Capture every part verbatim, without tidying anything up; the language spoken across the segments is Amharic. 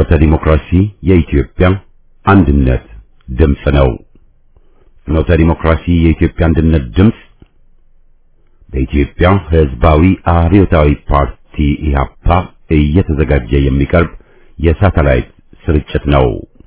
ፍኖተ ዲሞክራሲ የኢትዮጵያ አንድነት ድምጽ ነው። ፍኖተ ዲሞክራሲ የኢትዮጵያ አንድነት ድምጽ በኢትዮጵያ ሕዝባዊ አብዮታዊ ፓርቲ ኢህአፓ እየተዘጋጀ የሚቀርብ የሳተላይት ስርጭት ነው።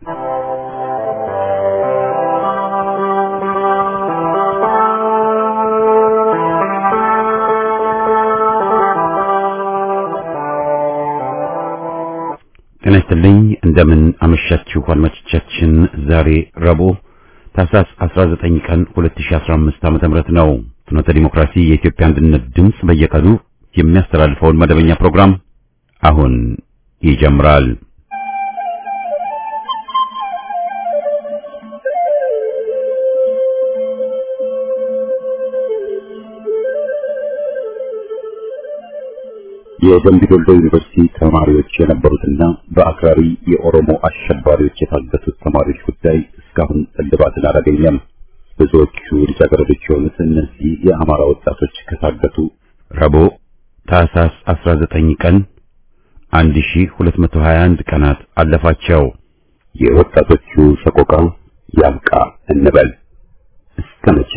ተነስተልኝ እንደምን አመሻችሁ አድማጮቻችን። ዛሬ ረቡዕ ታህሳስ አስራ ዘጠኝ ቀን ሁለት ሺህ አስራ አምስት ዓመተ ምህረት ነው። ፍኖተ ዲሞክራሲ የኢትዮጵያ አንድነት ድምጽ በየቀኑ የሚያስተላልፈውን መደበኛ ፕሮግራም አሁን ይጀምራል። የደምቢ ዶሎ ዩኒቨርሲቲ ተማሪዎች የነበሩትና በአክራሪ የኦሮሞ አሸባሪዎች የታገቱት ተማሪዎች ጉዳይ እስካሁን እልባትን አላገኘም። ብዙዎቹ ልጃገረዶች የሆኑት እነዚህ የአማራ ወጣቶች ከታገቱ ረቡዕ ታህሳስ አስራ ዘጠኝ ቀን አንድ ሺህ ሁለት መቶ ሀያ አንድ ቀናት አለፋቸው። የወጣቶቹ ሰቆቃ ያብቃ እንበል። እስከ መቼ?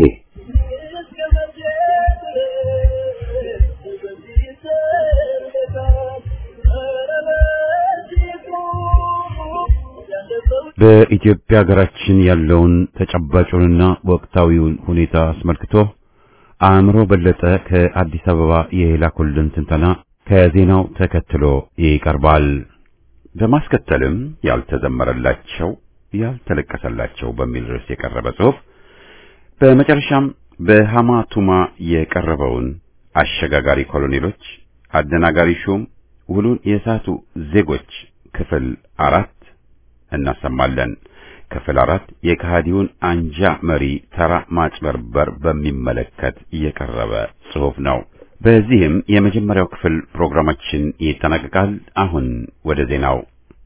በኢትዮጵያ ሀገራችን ያለውን ተጨባጭውንና ወቅታዊውን ሁኔታ አስመልክቶ አእምሮ በለጠ ከአዲስ አበባ የላኩልን ትንተና ከዜናው ተከትሎ ይቀርባል። በማስከተልም ያልተዘመረላቸው ያልተለቀሰላቸው በሚል ርዕስ የቀረበ ጽሑፍ፣ በመጨረሻም በሐማቱማ የቀረበውን አሸጋጋሪ ኮሎኔሎች አደናጋሪ ሹም ውሉን የሳቱ ዜጎች ክፍል አራት እናሰማለን። ክፍል አራት የከሃዲውን አንጃ መሪ ተራ ማጭበርበር በሚመለከት የቀረበ ጽሑፍ ነው። በዚህም የመጀመሪያው ክፍል ፕሮግራማችን ይጠናቀቃል። አሁን ወደ ዜናው።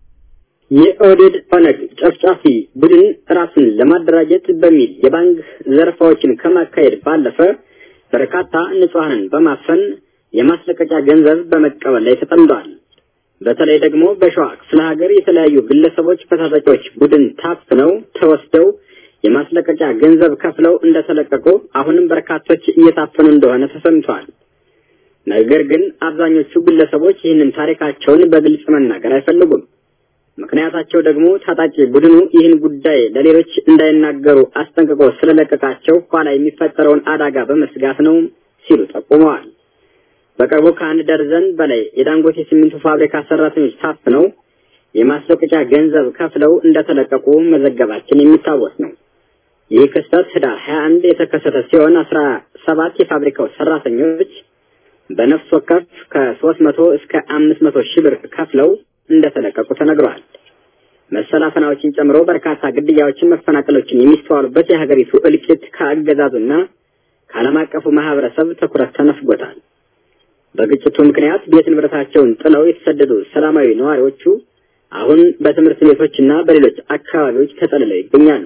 የኦህዴድ ኦነግ ጨፍጫፊ ቡድን ራሱን ለማደራጀት በሚል የባንክ ዘረፋዎችን ከማካሄድ ባለፈ በርካታ ንጹሃንን በማፈን የማስለቀቂያ ገንዘብ በመቀበል ላይ ተጠምዷል። በተለይ ደግሞ በሸዋ ክፍለ ሀገር የተለያዩ ግለሰቦች በታጣቂዎች ቡድን ታፍነው ተወስደው የማስለቀቂያ ገንዘብ ከፍለው እንደተለቀቁ አሁንም በርካቶች እየታፈኑ እንደሆነ ተሰምቷል። ነገር ግን አብዛኞቹ ግለሰቦች ይህንን ታሪካቸውን በግልጽ መናገር አይፈልጉም። ምክንያታቸው ደግሞ ታጣቂ ቡድኑ ይህን ጉዳይ ለሌሎች እንዳይናገሩ አስጠንቅቆ ስለለቀቃቸው ኋላ የሚፈጠረውን አደጋ በመስጋት ነው ሲሉ ጠቁመዋል። በቅርቡ ከአንድ ደርዘን በላይ የዳንጎቴ ሲሚንቶ ፋብሪካ ሰራተኞች ታፍነው የማስለቀቂያ ገንዘብ ከፍለው እንደተለቀቁ መዘገባችን የሚታወስ ነው። ይህ ክስተት ህዳር ሀያ አንድ የተከሰተ ሲሆን አስራ ሰባት የፋብሪካው ሰራተኞች በነፍስ ወከፍ ከሶስት መቶ እስከ አምስት መቶ ሺህ ብር ከፍለው እንደተለቀቁ ተነግሯል። መሰል አፈናዎችን ጨምሮ በርካታ ግድያዎችን፣ መፈናቀሎችን የሚስተዋሉበት የሀገሪቱ እልቂት ከአገዛዙና ከዓለም አቀፉ ማህበረሰብ ትኩረት ተነፍጎታል። በግጭቱ ምክንያት ቤት ንብረታቸውን ጥለው የተሰደዱ ሰላማዊ ነዋሪዎቹ አሁን በትምህርት ቤቶችና በሌሎች አካባቢዎች ተጠልለው ይገኛሉ።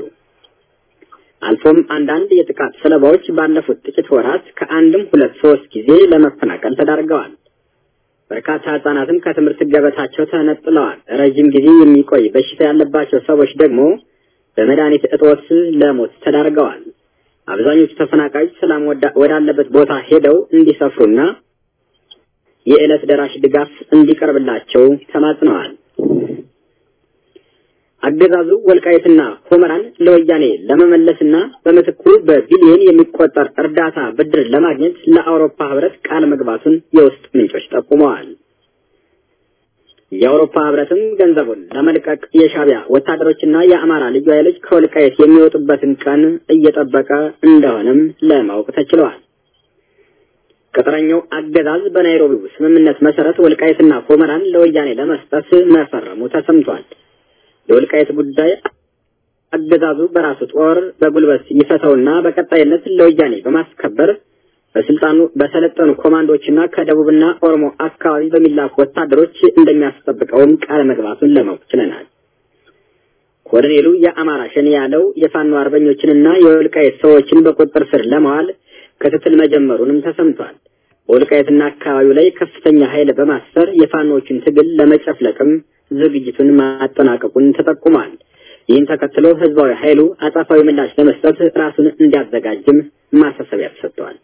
አልፎም አንዳንድ የጥቃት ሰለባዎች ባለፉት ጥቂት ወራት ከአንድም ሁለት ሶስት ጊዜ ለመፈናቀል ተዳርገዋል። በርካታ ህጻናትም ከትምህርት ገበታቸው ተነጥለዋል። ረጅም ጊዜ የሚቆይ በሽታ ያለባቸው ሰዎች ደግሞ በመድኃኒት እጦት ለሞት ተዳርገዋል። አብዛኞቹ ተፈናቃዮች ሰላም ወዳለበት ቦታ ሄደው እንዲሰፍሩና የዕለት ደራሽ ድጋፍ እንዲቀርብላቸው ተማጽነዋል። አገዛዙ ወልቃይትና ሁመራን ለወያኔ ለመመለስና በመትኩ በቢሊዮን የሚቆጠር እርዳታ ብድር ለማግኘት ለአውሮፓ ህብረት ቃል መግባቱን የውስጥ ምንጮች ጠቁመዋል። የአውሮፓ ህብረትም ገንዘቡን ለመልቀቅ የሻዕቢያ ወታደሮችና የአማራ ልዩ ኃይሎች ከወልቃይት የሚወጡበትን ቀን እየጠበቀ እንደሆነም ለማወቅ ተችሏል። ቅጥረኛው አገዛዝ በናይሮቢው ስምምነት መሰረት ወልቃይትና ሁመራን ለወያኔ ለመስጠት መፈረሙ ተሰምቷል። የወልቃይት ጉዳይ አገዛዙ በራሱ ጦር በጉልበት ይፈታውና በቀጣይነት ለወያኔ በማስከበር በስልጣኑ በሰለጠኑ ኮማንዶችና ከደቡብና ኦሮሞ አካባቢ በሚላኩ ወታደሮች እንደሚያስጠብቀውም ቃል መግባቱን ለማወቅ ችለናል። ኮሎኔሉ የአማራ ሸኔ ያለው የፋኖ አርበኞችንና የወልቃይት ሰዎችን በቁጥጥር ስር ለማዋል ክትትል መጀመሩንም ተሰምቷል። ወልቃይትና አካባቢው ላይ ከፍተኛ ኃይል በማስፈር የፋኖችን ትግል ለመጨፍለቅም ዝግጅቱን ማጠናቀቁን ተጠቁሟል። ይህን ተከትሎ ህዝባዊ ኃይሉ አጻፋዊ ምላሽ ለመስጠት ራሱን እንዲያዘጋጅም ማሳሰቢያ ተሰጥቷል።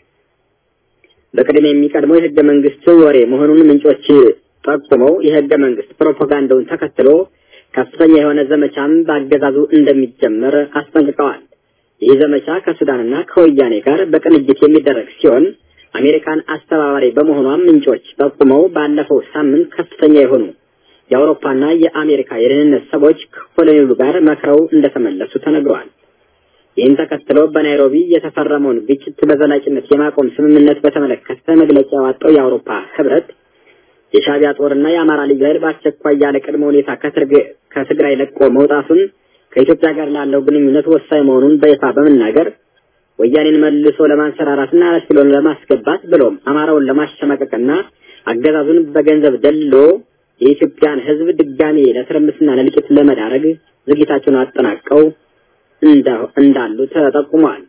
በቅድሚያ የሚቀድመው የህገ መንግስት ወሬ መሆኑን ምንጮች ጠቁመው የህገ መንግስት ፕሮፓጋንዳውን ተከትሎ ከፍተኛ የሆነ ዘመቻም በአገዛዙ እንደሚጀመር አስጠንቅቀዋል። ይህ ዘመቻ ከሱዳንና ከወያኔ ጋር በቅንጅት የሚደረግ ሲሆን አሜሪካን አስተባባሪ በመሆኗም ምንጮች ጠቁመው ባለፈው ሳምንት ከፍተኛ የሆኑ የአውሮፓና የአሜሪካ የደህንነት ሰዎች ከኮሎኔሉ ጋር መክረው እንደተመለሱ ተነግሯል። ይህን ተከትሎ በናይሮቢ የተፈረመውን ግጭት በዘላቂነት የማቆም ስምምነት በተመለከተ መግለጫ ያወጣው የአውሮፓ ህብረት የሻዕቢያ ጦርና የአማራ ልዩ ኃይል በአስቸኳይ ያለ ቅድመ ሁኔታ ከትግራይ ለቆ መውጣቱን ከኢትዮጵያ ጋር ላለው ግንኙነት ወሳኝ መሆኑን በይፋ በመናገር ወያኔን መልሶ ለማንሰራራትና አስክሎን ለማስገባት ብሎም አማራውን ለማሸማቀቅና አገዛዙን በገንዘብ ደልሎ የኢትዮጵያን ህዝብ ድጋሚ ለትርምስና ለልቂት ለመዳረግ ዝግጅታቸውን አጠናቀው እንዳሉ ተጠቁሟል።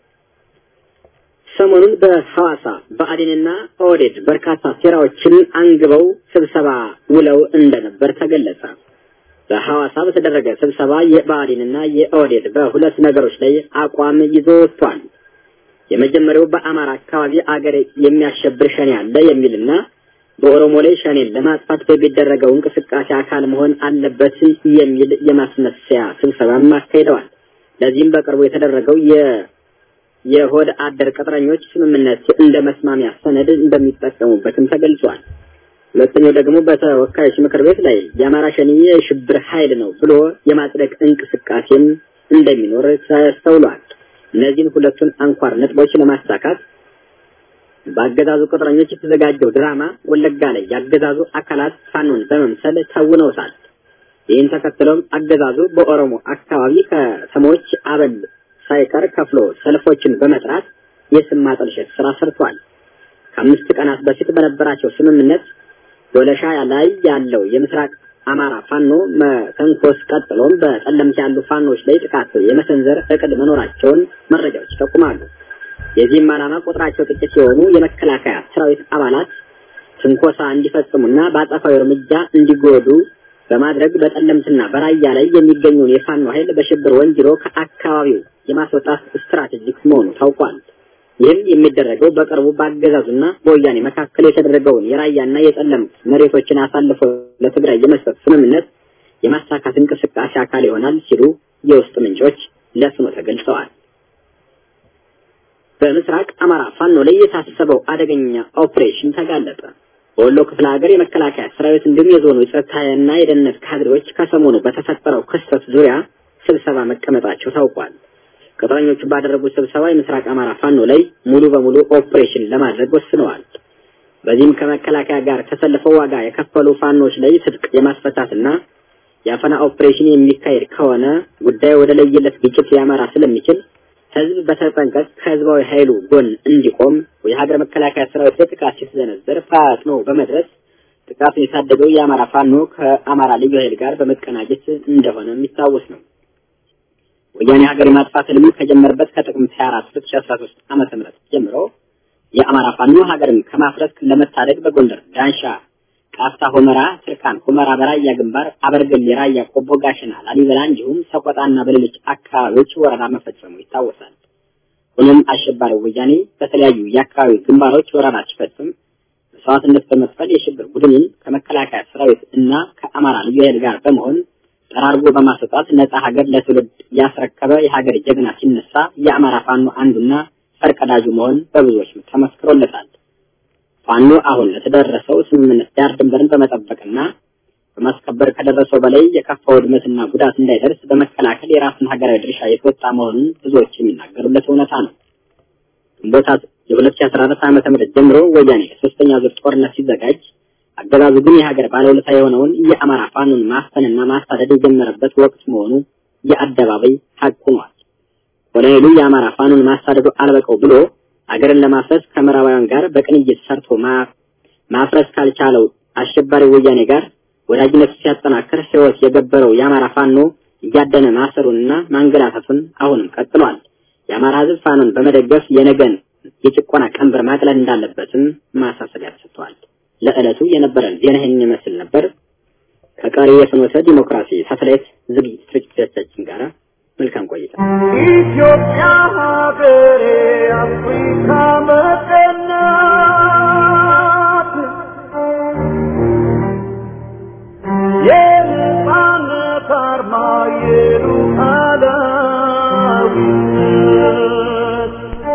ሰሞኑን በሐዋሳ በአዲንና ኦዴድ በርካታ ሴራዎችን አንግበው ስብሰባ ውለው እንደነበር ተገለጸ። በሐዋሳ በተደረገ ስብሰባ የባዲንና የኦዴድ በሁለት ነገሮች ላይ አቋም ይዞ ወጥቷል። የመጀመሪያው በአማራ አካባቢ አገር የሚያሸብር ሸኔ አለ የሚልና በኦሮሞ ላይ ሸኔን ለማጥፋት በሚደረገው እንቅስቃሴ አካል መሆን አለበት የሚል የማስመሰያ ስብሰባ አካሂደዋል። ለዚህም በቅርቡ የተደረገው የ የሆድ አደር ቅጥረኞች ስምምነት እንደ መስማሚያ ሰነድ እንደሚጠቀሙበትም ተገልጿል። ሁለተኛው ደግሞ በተወካዮች ምክር ቤት ላይ የአማራ ሸኔ የሽብር ኃይል ነው ብሎ የማጽደቅ እንቅስቃሴም እንደሚኖር ተስተውሏል። እነዚህን ሁለቱን አንኳር ነጥቦች ለማሳካት በአገዛዙ ቅጥረኞች የተዘጋጀው ድራማ ወለጋ ላይ ያገዛዙ አካላት ፋኖን በመምሰል ተውነውታል። ይህን ተከትሎም አገዛዙ በኦሮሞ አካባቢ ከተሞች አበል ሳይቀር ከፍሎ ሰልፎችን በመጥራት የስም ማጠልሸት ስራ ሰርቷል። ከአምስት ቀናት በፊት በነበራቸው ስምምነት ዶለሻ ላይ ያለው የምስራቅ አማራ ፋኖ መተንኮስ ቀጥሎም በጠለምት ያሉ ፋኖች ላይ ጥቃት የመሰንዘር እቅድ መኖራቸውን መረጃዎች ይጠቁማሉ። የዚህም ዓላማ ቁጥራቸው ጥቂት የሆኑ የመከላከያ ሰራዊት አባላት ትንኮሳ እንዲፈጽሙና በአጸፋዊ እርምጃ እንዲጎዱ በማድረግ በጠለምትና በራያ ላይ የሚገኙን የፋኖ ኃይል በሽብር ወንጅሎ ከአካባቢው የማስወጣት ስትራቴጂክ መሆኑ ታውቋል። ይህም የሚደረገው በቅርቡ በአገዛዙና በወያኔ መካከል የተደረገውን የራያና የጠለምት መሬቶችን አሳልፎ ለትግራይ የመስጠት ስምምነት የማሳካት እንቅስቃሴ አካል ይሆናል ሲሉ የውስጥ ምንጮች ለፍኖ ተገልጸዋል። በምስራቅ አማራ ፋኖ ላይ የታሰበው አደገኛ ኦፕሬሽን ተጋለጠ። በወሎ ክፍለ ሀገር የመከላከያ ሰራዊት እንዲሁም የዞኑ የጸጥታና የደህንነት ካድሬዎች ከሰሞኑ በተፈጠረው ክስተት ዙሪያ ስብሰባ መቀመጣቸው ታውቋል። ቅጥረኞቹ ባደረጉት ስብሰባ የምስራቅ አማራ ፋኖ ላይ ሙሉ በሙሉ ኦፕሬሽን ለማድረግ ወስነዋል። በዚህም ከመከላከያ ጋር ተሰልፈው ዋጋ የከፈሉ ፋኖች ላይ ትጥቅ የማስፈታትና የአፈና ኦፕሬሽን የሚካሄድ ከሆነ ጉዳዩ ወደ ለየለት ግጭት ሊያመራ ስለሚችል ህዝብ በተጠንቀቅ ከህዝባዊ ኃይሉ ጎን እንዲቆም የሀገር መከላከያ ሰራዊት ጥቃት ሲሰነዘር ፈጥኖ በመድረስ ጥቃቱን የታደገው የአማራ ፋኖ ከአማራ ልዩ ኃይል ጋር በመቀናጀት እንደሆነ የሚታወስ ነው። ወያኔ ሀገር ማጥፋት ልም ከጀመረበት ከጥቅምት ሃያ አራት ሁለት ሺህ አስራ ሶስት ዓመተ ምህረት ጀምሮ የአማራ ፋኖ ሀገርን ከማፍረስ ለመታደግ በጎንደር ዳንሻ፣ ቃፍታ፣ ሁመራ፣ ትርካን፣ ሁመራ፣ በራያ ግንባር፣ አበርገሌ፣ ራያ ቆቦ፣ ጋሽና፣ ላሊበላ እንዲሁም ሰቆጣና በሌሎች አካባቢዎች ወረራ መፈጸሙ ይታወሳል። ሆኖም አሸባሪው ወያኔ በተለያዩ የአካባቢ ግንባሮች ወረራ ሲፈጽም መስዋዕትነት በመክፈል የሽብር ቡድንን ከመከላከያ ሰራዊት እና ከአማራ ልዩ ኃይል ጋር በመሆን ጠራርጎ በማስወጣት ነፃ ሀገር ለትውልድ ያስረከበ የሀገር ጀግና ሲነሳ የአማራ ፋኖ አንዱና ፈርቀዳጁ መሆን በብዙዎች ተመስክሮለታል። ፋኖ አሁን ለተደረሰው ስምምነት ዳር ድንበርን በመጠበቅና በማስከበር ከደረሰው በላይ የከፋ ውድመትና ጉዳት እንዳይደርስ በመከላከል የራስን ሀገራዊ ድርሻ የተወጣ መሆኑን ብዙዎች የሚናገሩለት እውነታ ነው። ግንቦት የሁለት ሺህ አስራ አራት ዓመተ ምህረት ጀምሮ ወያኔ ሶስተኛ ዙር ጦርነት ሲዘጋጅ አገዛዙ ግን የሀገር ባለውለታ የሆነውን የአማራ ፋኖን ማፈንና ማሳደድ የጀመረበት ወቅት መሆኑ የአደባባይ ሀቅ ሆኗል። ኮሎኔሉ የአማራ ፋኖን ማሳደዱ አልበቀው ብሎ አገርን ለማፍረስ ከምዕራባውያን ጋር በቅንጅት ሰርቶ ማፍረስ ካልቻለው አሸባሪ ወያኔ ጋር ወዳጅነት ሲያጠናክር ህይወት የገበረው የአማራ ፋኖ እያደነ ማሰሩንና ማንገላታቱን አሁንም ቀጥሏል። የአማራ ህዝብ ፋኖን በመደገፍ የነገን የጭቆና ቀንበር ማቅለል እንዳለበትም ማሳሰቢያ ተሰጥቷል። ለዕለቱ የነበረን ዜና ይህን ይመስል ነበር። ከቀሪ የፍኖተ ዲሞክራሲ ሳተላይት ዝግጅት ስርጭቶቻችን ጋር መልካም ቆይታ። ኢትዮጵያ ሀገሬ አፍሪካ መቀናት የነጻነት አርማ የሉዓላዊነት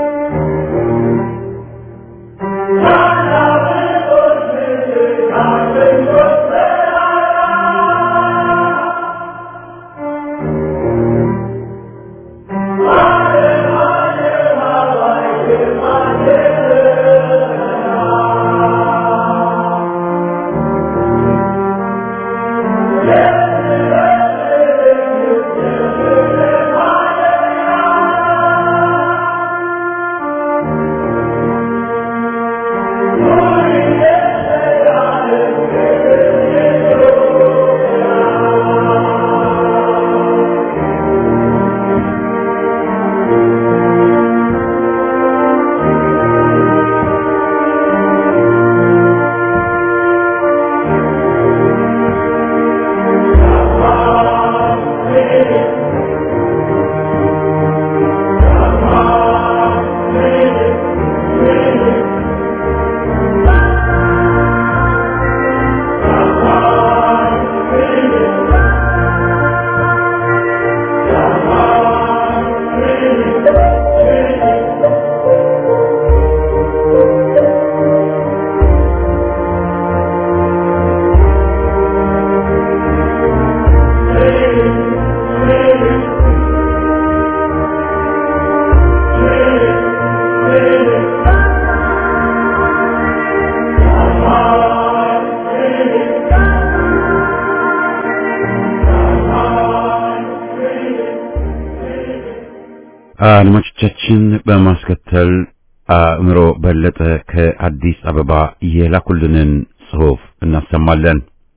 አድማጮቻችን በማስከተል አእምሮ በለጠ ከአዲስ አበባ የላኩልንን ጽሑፍ እናሰማለን።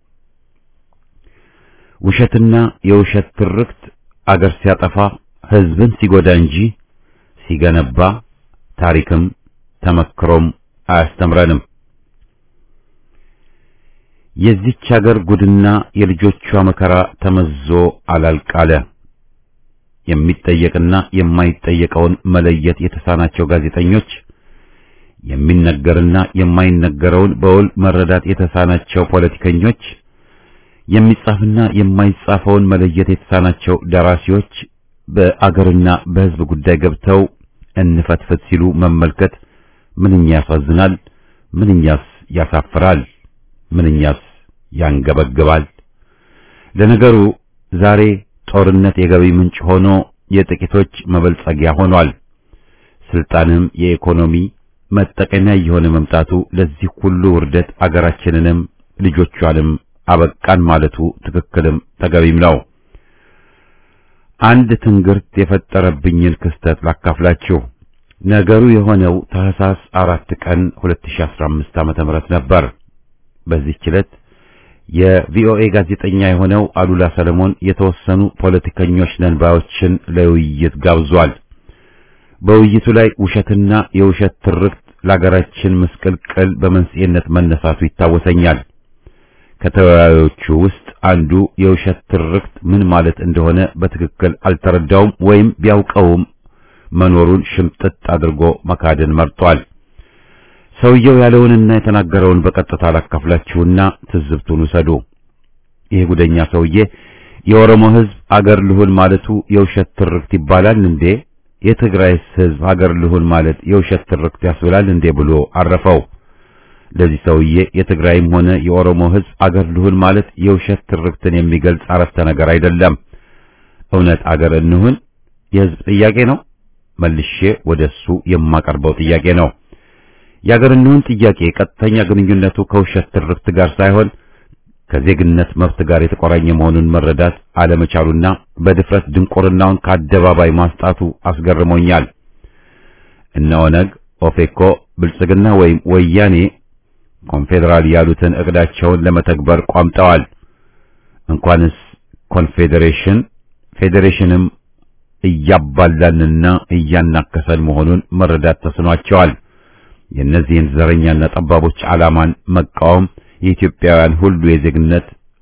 ውሸትና የውሸት ትርክት አገር ሲያጠፋ ሕዝብን ሲጎዳ እንጂ ሲገነባ ታሪክም ተመክሮም አያስተምረንም። የዚች ሀገር ጉድና የልጆቿ መከራ ተመዞ አላልቃለ። የሚጠየቅና የማይጠየቀውን መለየት የተሳናቸው ጋዜጠኞች፣ የሚነገርና የማይነገረውን በውል መረዳት የተሳናቸው ፖለቲከኞች፣ የሚጻፍና የማይጻፈውን መለየት የተሳናቸው ደራሲዎች በአገርና በሕዝብ ጉዳይ ገብተው እንፈትፈት ሲሉ መመልከት ምንኛ ያሳዝናል፣ ምንኛስ ያሳፍራል፣ ምንኛስ ያንገበግባል። ለነገሩ ዛሬ ጦርነት የገቢ ምንጭ ሆኖ የጥቂቶች መበልጸጊያ ሆኗል። ስልጣንም የኢኮኖሚ መጠቀሚያ የሆነ መምጣቱ ለዚህ ሁሉ ውርደት አገራችንንም ልጆቿንም አበቃን ማለቱ ትክክልም ተገቢም ነው። አንድ ትንግርት የፈጠረብኝን ክስተት ላካፍላችሁ። ነገሩ የሆነው ታህሳስ አራት ቀን ሁለት ሺህ አስራ አምስት ዓመተ ምህረት ነበር። በዚህ ዕለት የቪኦኤ ጋዜጠኛ የሆነው አሉላ ሰለሞን የተወሰኑ ፖለቲከኞች ነንባዮችን ለውይይት ጋብዟል። በውይይቱ ላይ ውሸትና የውሸት ትርክት ለሀገራችን ምስቅልቅል በመንስኤነት መነሳቱ ይታወሰኛል። ከተወያዮቹ ውስጥ አንዱ የውሸት ትርክት ምን ማለት እንደሆነ በትክክል አልተረዳውም ወይም ቢያውቀውም መኖሩን ሽምጥጥ አድርጎ መካድን መርጧል። ሰውየው ያለውንና የተናገረውን በቀጥታ አላካፍላችሁና ትዝብቱን ውሰዱ። ይሄ ጉደኛ ሰውዬ የኦሮሞ ሕዝብ አገር ልሁን ማለቱ የውሸት ትርክት ይባላል እንዴ? የትግራይስ ሕዝብ አገር ልሁን ማለት የውሸት ትርክት ያስብላል እንዴ ብሎ አረፈው። ለዚህ ሰውዬ የትግራይም ሆነ የኦሮሞ ሕዝብ አገር ልሁን ማለት የውሸት ትርክትን የሚገልጽ አረፍተ ነገር አይደለም። እውነት አገር እንሁን የሕዝብ ጥያቄ ነው። መልሼ ወደሱ የማቀርበው ጥያቄ ነው። የአገር እንሁን ጥያቄ ቀጥተኛ ግንኙነቱ ከውሸት ትርክት ጋር ሳይሆን ከዜግነት መብት ጋር የተቆራኘ መሆኑን መረዳት አለመቻሉና በድፍረት ድንቁርናውን ከአደባባይ ማስጣቱ አስገርሞኛል። እነ ኦነግ፣ ኦፌኮ፣ ብልጽግና ወይም ወያኔ ኮንፌዴራል ያሉትን እቅዳቸውን ለመተግበር ቋምጠዋል። እንኳንስ ኮንፌዴሬሽን ፌዴሬሽንም እያባላንና እያናከሰን መሆኑን መረዳት ተስኗቸዋል። የእነዚህን ዘረኛና ጠባቦች ዓላማን መቃወም የኢትዮጵያውያን ሁሉ የዜግነት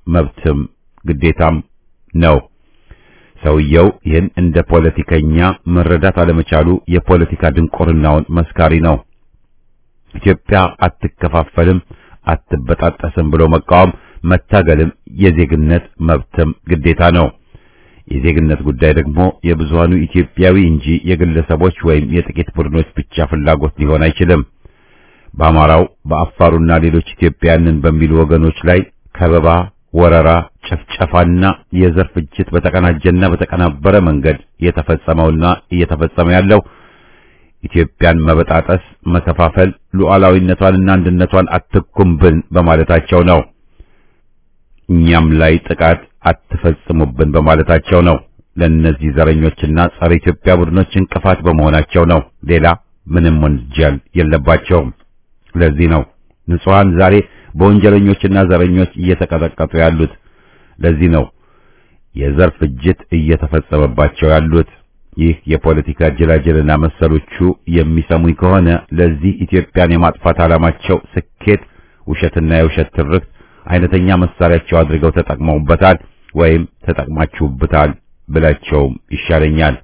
መብትም ግዴታም ነው። ሰውየው ይህን እንደ ፖለቲከኛ መረዳት አለመቻሉ የፖለቲካ ድንቁርናውን መስካሪ ነው። ኢትዮጵያ አትከፋፈልም፣ አትበጣጠስም ብሎ መቃወም መታገልም የዜግነት መብትም ግዴታ ነው። የዜግነት ጉዳይ ደግሞ የብዙሃኑ ኢትዮጵያዊ እንጂ የግለሰቦች ወይም የጥቂት ቡድኖች ብቻ ፍላጎት ሊሆን አይችልም። በአማራው በአፋሩና ሌሎች ኢትዮጵያንን በሚሉ ወገኖች ላይ ከበባ፣ ወረራ፣ ጭፍጨፋና የዘር ፍጅት በተቀናጀና በተቀናበረ መንገድ የተፈጸመውና እየተፈጸመ ያለው ኢትዮጵያን መበጣጠስ፣ መከፋፈል፣ ሉዓላዊነቷንና አንድነቷን አትኩምብን በማለታቸው ነው። እኛም ላይ ጥቃት አትፈጽሙብን በማለታቸው ነው። ለነዚህ ዘረኞችና ጸረ ኢትዮጵያ ቡድኖች እንቅፋት በመሆናቸው ነው። ሌላ ምንም ወንጀል የለባቸውም። ለዚህ ነው ንጹሃን ዛሬ በወንጀለኞችና ዘረኞች እየተቀጠቀጡ ያሉት። ለዚህ ነው የዘር ፍጅት እየተፈጸመባቸው ያሉት። ይህ የፖለቲካ ጅላጅልና መሰሎቹ የሚሰሙኝ ከሆነ ለዚህ ኢትዮጵያን የማጥፋት ዓላማቸው ስኬት ውሸትና የውሸት ትርክት አይነተኛ መሳሪያቸው አድርገው ተጠቅመውበታል ወይም ተጠቅማችሁበታል ብላቸውም ይሻለኛል።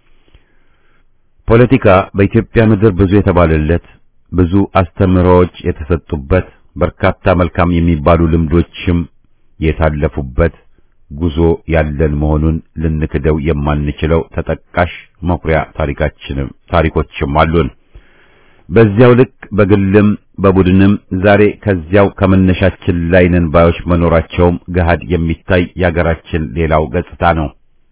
ፖለቲካ በኢትዮጵያ ምድር ብዙ የተባለለት ብዙ አስተምህሮዎች የተሰጡበት በርካታ መልካም የሚባሉ ልምዶችም የታለፉበት ጉዞ ያለን መሆኑን ልንክደው የማንችለው ተጠቃሽ መኩሪያ ታሪካችንም ታሪኮችም አሉን። በዚያው ልክ በግልም በቡድንም ዛሬ ከዚያው ከመነሻችን ላይ ነን ባዮች መኖራቸውም ገሃድ የሚታይ ያገራችን ሌላው ገጽታ ነው።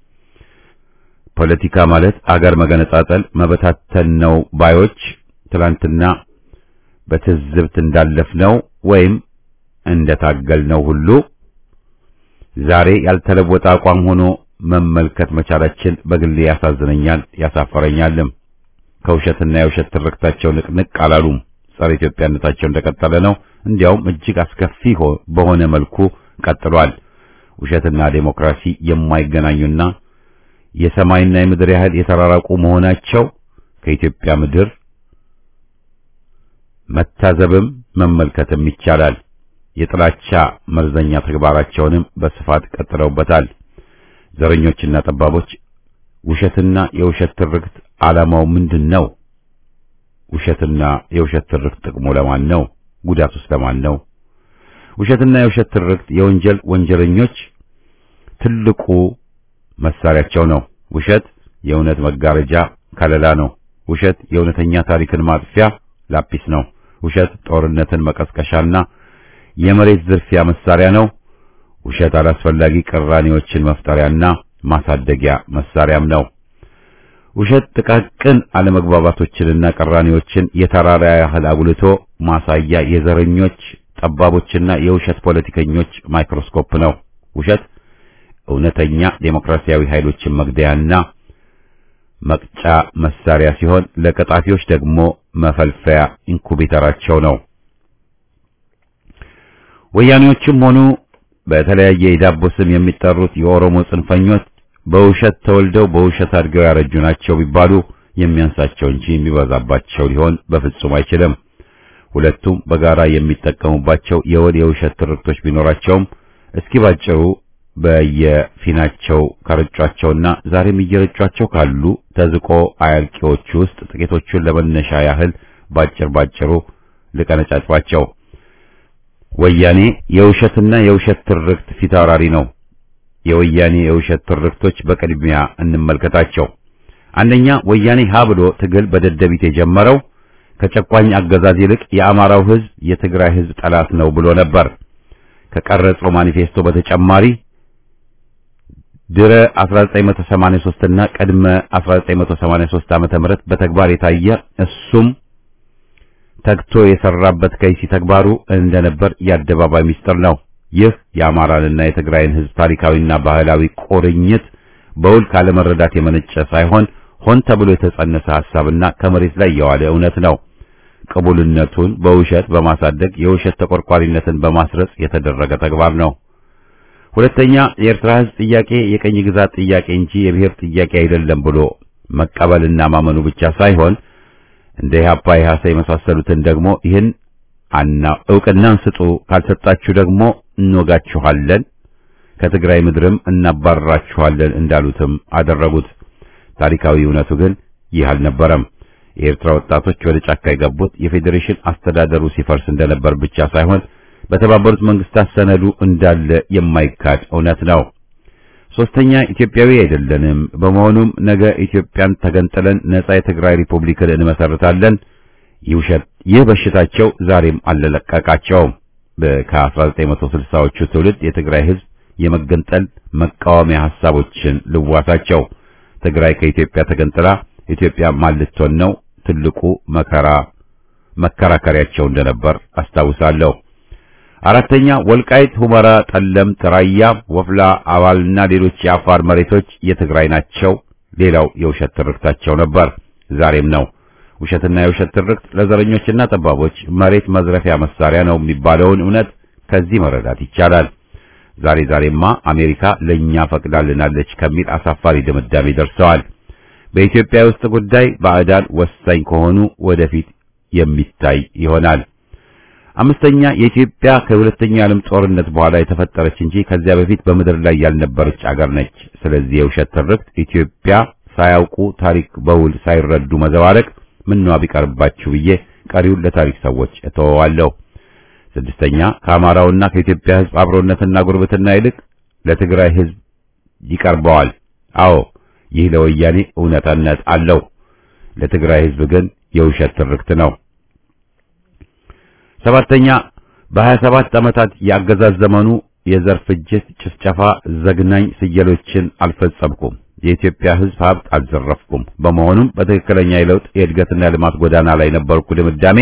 ፖለቲካ ማለት አገር መገነጣጠል መበታተን ነው ባዮች ትላንትና በትዝብት እንዳለፍነው ወይም እንደታገልነው ሁሉ ዛሬ ያልተለወጠ አቋም ሆኖ መመልከት መቻላችን በግሌ ያሳዝነኛል፣ ያሳፈረኛልም። ከውሸትና የውሸት ትርክታቸው ንቅንቅ አላሉም። ጸረ ኢትዮጵያነታቸው እንደቀጠለ ነው። እንዲያውም እጅግ አስከፊ በሆነ መልኩ ቀጥሏል። ውሸትና ዴሞክራሲ የማይገናኙና የሰማይና የምድር ያህል የተራራቁ መሆናቸው ከኢትዮጵያ ምድር መታዘብም መመልከትም ይቻላል። የጥላቻ መርዘኛ ተግባራቸውንም በስፋት ቀጥለውበታል። ዘረኞችና ጠባቦች ውሸትና የውሸት ትርክት ዓላማው ምንድነው? ውሸትና የውሸት ትርክት ጥቅሙ ለማን ነው? ጉዳቱስ ለማን ነው? ውሸትና የውሸት ትርክት የወንጀል ወንጀለኞች ትልቁ መሳሪያቸው ነው። ውሸት የእውነት መጋረጃ ከለላ ነው። ውሸት የእውነተኛ ታሪክን ማጥፊያ ላጲስ ነው። ውሸት ጦርነትን መቀስቀሻና የመሬት ዝርፊያ መሳሪያ ነው። ውሸት አላስፈላጊ ቅራኔዎችን መፍጠሪያና ማሳደጊያ መሳሪያም ነው። ውሸት ጥቃቅን አለመግባባቶችንና ቅራኔዎችን የተራራ ያህል አጉልቶ ማሳያ የዘረኞች ጠባቦችና የውሸት ፖለቲከኞች ማይክሮስኮፕ ነው። ውሸት እውነተኛ ዴሞክራሲያዊ ኃይሎችን መግደያና መቅጫ መሳሪያ ሲሆን ለቀጣፊዎች ደግሞ መፈልፈያ ኢንኩቤተራቸው ነው። ወያኔዎችም ሆኑ በተለያየ የዳቦ ስም የሚጠሩት የኦሮሞ ጽንፈኞች በውሸት ተወልደው በውሸት አድገው ያረጁ ናቸው ቢባሉ የሚያንሳቸው እንጂ የሚበዛባቸው ሊሆን በፍጹም አይችልም። ሁለቱም በጋራ የሚጠቀሙባቸው የወል የውሸት ትርክቶች ቢኖራቸውም እስኪ ባጭሩ በየፊናቸው ከረጯቸውና ዛሬም እየረጯቸው ካሉ ተዝቆ አያልቂዎቹ ውስጥ ጥቂቶቹን ለመነሻ ያህል ባጭር ባጭሩ ልቀነጫጭባቸው። ወያኔ የውሸትና የውሸት ትርክት ፊታውራሪ ነው። የወያኔ የውሸት ትርክቶች በቅድሚያ እንመልከታቸው። አንደኛ፣ ወያኔ ሀ ብሎ ትግል በደደቢት የጀመረው ከጨቋኝ አገዛዝ ይልቅ የአማራው ሕዝብ የትግራይ ሕዝብ ጠላት ነው ብሎ ነበር። ከቀረጸው ማኒፌስቶ በተጨማሪ ድረ አስራ ዘጠኝ መቶ ሰማንያ ሦስት እና ቀድመ አስራ ዘጠኝ መቶ ሰማንያ ሦስት ዓመተ ምህረት በተግባር የታየ እሱም ተግቶ የሰራበት ከይሲ ተግባሩ እንደነበር የአደባባይ ሚስጥር ነው። ይህ የአማራንና የትግራይን ሕዝብ ታሪካዊና ባህላዊ ቁርኝት በውል ካለመረዳት የመነጨ ሳይሆን ሆን ተብሎ የተጸነሰ ሐሳብና ከመሬት ላይ የዋለ እውነት ነው። ቅቡልነቱን በውሸት በማሳደግ የውሸት ተቆርቋሪነትን በማስረጽ የተደረገ ተግባር ነው። ሁለተኛ፣ የኤርትራ ሕዝብ ጥያቄ የቀኝ ግዛት ጥያቄ እንጂ የብሔር ጥያቄ አይደለም ብሎ መቀበልና ማመኑ ብቻ ሳይሆን እንደ ኢህአፓ ኢህአሳ የመሳሰሉትን ደግሞ ይህን አና ዕውቅናን ስጡ፣ ካልሰጣችሁ ደግሞ እንወጋችኋለን፣ ከትግራይ ምድርም እናባረራችኋለን እንዳሉትም አደረጉት። ታሪካዊ እውነቱ ግን ይህ አልነበረም። የኤርትራ ወጣቶች ወደ ጫካ የገቡት የፌዴሬሽን አስተዳደሩ ሲፈርስ እንደነበር ብቻ ሳይሆን በተባበሩት መንግስታት ሰነዱ እንዳለ የማይካድ እውነት ነው። ሶስተኛ ኢትዮጵያዊ አይደለንም። በመሆኑም ነገ ኢትዮጵያን ተገንጥለን ነጻ የትግራይ ሪፑብሊክን እንመሰርታለን። ይውሸት ይህ በሽታቸው ዛሬም አልለቀቃቸውም። በ1960ዎቹ ትውልድ የትግራይ ህዝብ የመገንጠል መቃወሚያ ሐሳቦችን ልዋሳቸው። ትግራይ ከኢትዮጵያ ተገንጥላ ኢትዮጵያ ማልቶን ነው ትልቁ መከራ መከራከሪያቸው እንደነበር አስታውሳለሁ። አራተኛ ወልቃይት፣ ሁመራ፣ ጠለምት፣ ራያ፣ ወፍላ፣ አባልና ሌሎች የአፋር መሬቶች የትግራይ ናቸው። ሌላው የውሸት ትርክታቸው ነበር፣ ዛሬም ነው። ውሸትና የውሸት ትርክት ለዘረኞችና ጠባቦች መሬት መዝረፊያ መሳሪያ ነው የሚባለውን እውነት ከዚህ መረዳት ይቻላል። ዛሬ ዛሬማ አሜሪካ ለኛ ፈቅዳልናለች ከሚል አሳፋሪ ድምዳሜ ደርሰዋል። በኢትዮጵያ ውስጥ ጉዳይ ባዕዳን ወሳኝ ከሆኑ ወደፊት የሚታይ ይሆናል። አምስተኛ የኢትዮጵያ ከሁለተኛው ዓለም ጦርነት በኋላ የተፈጠረች እንጂ ከዚያ በፊት በምድር ላይ ያልነበረች አገር ነች። ስለዚህ የውሸት ትርክት ኢትዮጵያ ሳያውቁ ታሪክ በውል ሳይረዱ መዘባረቅ ምንዋ ቢቀርባችሁ ብዬ ቀሪውን ለታሪክ ሰዎች እተወዋለሁ። ስድስተኛ ከአማራውና ከኢትዮጵያ ሕዝብ አብሮነትና ጉርብትና ይልቅ ለትግራይ ሕዝብ ይቀርበዋል። አዎ ይህ ለወያኔ እውነትነት አለው፣ ለትግራይ ሕዝብ ግን የውሸት ትርክት ነው። ሰባተኛ በሀያ ሰባት ዓመታት ያገዛዝ ዘመኑ የዘር ፍጅት፣ ጭፍጨፋ፣ ዘግናኝ ስየሎችን አልፈጸምኩም። የኢትዮጵያ ሕዝብ ሀብት አልዘረፍኩም። በመሆኑም በትክክለኛ የለውጥ የእድገትና የልማት ጎዳና ላይ ነበርኩ ድምዳሜ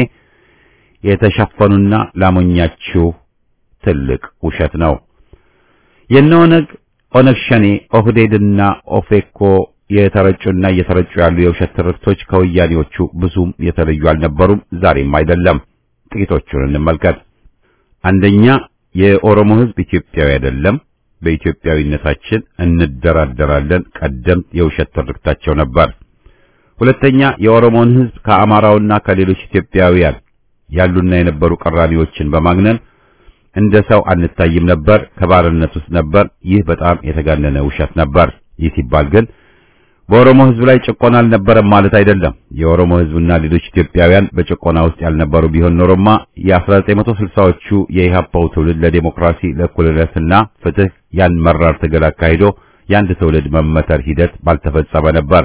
የተሸፈኑና ላሞኛችሁ ትልቅ ውሸት ነው። የነኦነግ ኦነግ ሸኔ፣ ኦህዴድና ኦፌኮ የተረጩና እየተረጩ ያሉ የውሸት ትርክቶች ከወያኔዎቹ ብዙም የተለዩ አልነበሩም፣ ዛሬም አይደለም። ጥቂቶቹን እንመልከት። አንደኛ የኦሮሞ ሕዝብ ኢትዮጵያዊ አይደለም፣ በኢትዮጵያዊነታችን እንደራደራለን ቀደምት የውሸት ትርክታቸው ነበር። ሁለተኛ የኦሮሞን ሕዝብ ከአማራውና ከሌሎች ኢትዮጵያውያን ያሉና የነበሩ ቀራኒዎችን በማግነን እንደ ሰው አንታይም ነበር፣ ከባርነት ውስጥ ነበር። ይህ በጣም የተጋነነ ውሸት ነበር። ይህ ሲባል ግን በኦሮሞ ሕዝብ ላይ ጭቆና አልነበረም ማለት አይደለም። የኦሮሞ ሕዝብና ሌሎች ኢትዮጵያውያን በጭቆና ውስጥ ያልነበሩ ቢሆን ኖሮማ የ1960ዎቹ የኢህአፓው ትውልድ ለዲሞክራሲ ለእኩልነትና ፍትህ ያን መራር ትግል አካሂዶ የአንድ ትውልድ መመተር ሂደት ባልተፈጸመ ነበር።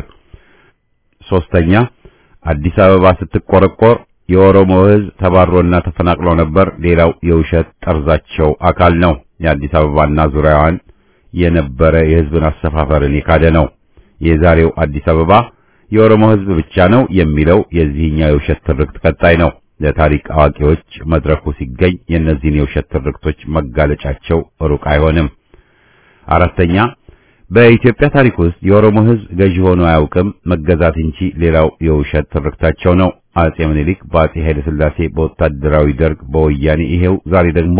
ሶስተኛ አዲስ አበባ ስትቆረቆር የኦሮሞ ሕዝብ ተባሮና ተፈናቅሎ ነበር። ሌላው የውሸት ጠርዛቸው አካል ነው። የአዲስ አበባና ዙሪያዋን የነበረ የሕዝብን አሰፋፈርን የካደ ነው። የዛሬው አዲስ አበባ የኦሮሞ ሕዝብ ብቻ ነው የሚለው የዚህኛው የውሸት ትርክት ቀጣይ ነው። ለታሪክ አዋቂዎች መድረኩ ሲገኝ የእነዚህን የውሸት ትርክቶች መጋለጫቸው ሩቅ አይሆንም። አራተኛ በኢትዮጵያ ታሪክ ውስጥ የኦሮሞ ሕዝብ ገዢ ሆኖ አያውቅም፣ መገዛት እንጂ ሌላው የውሸት ትርክታቸው ነው። አጼ ምኒልክ በአጼ ኃይለ ሥላሴ በወታደራዊ ደርግ በወያኔ ይሄው ዛሬ ደግሞ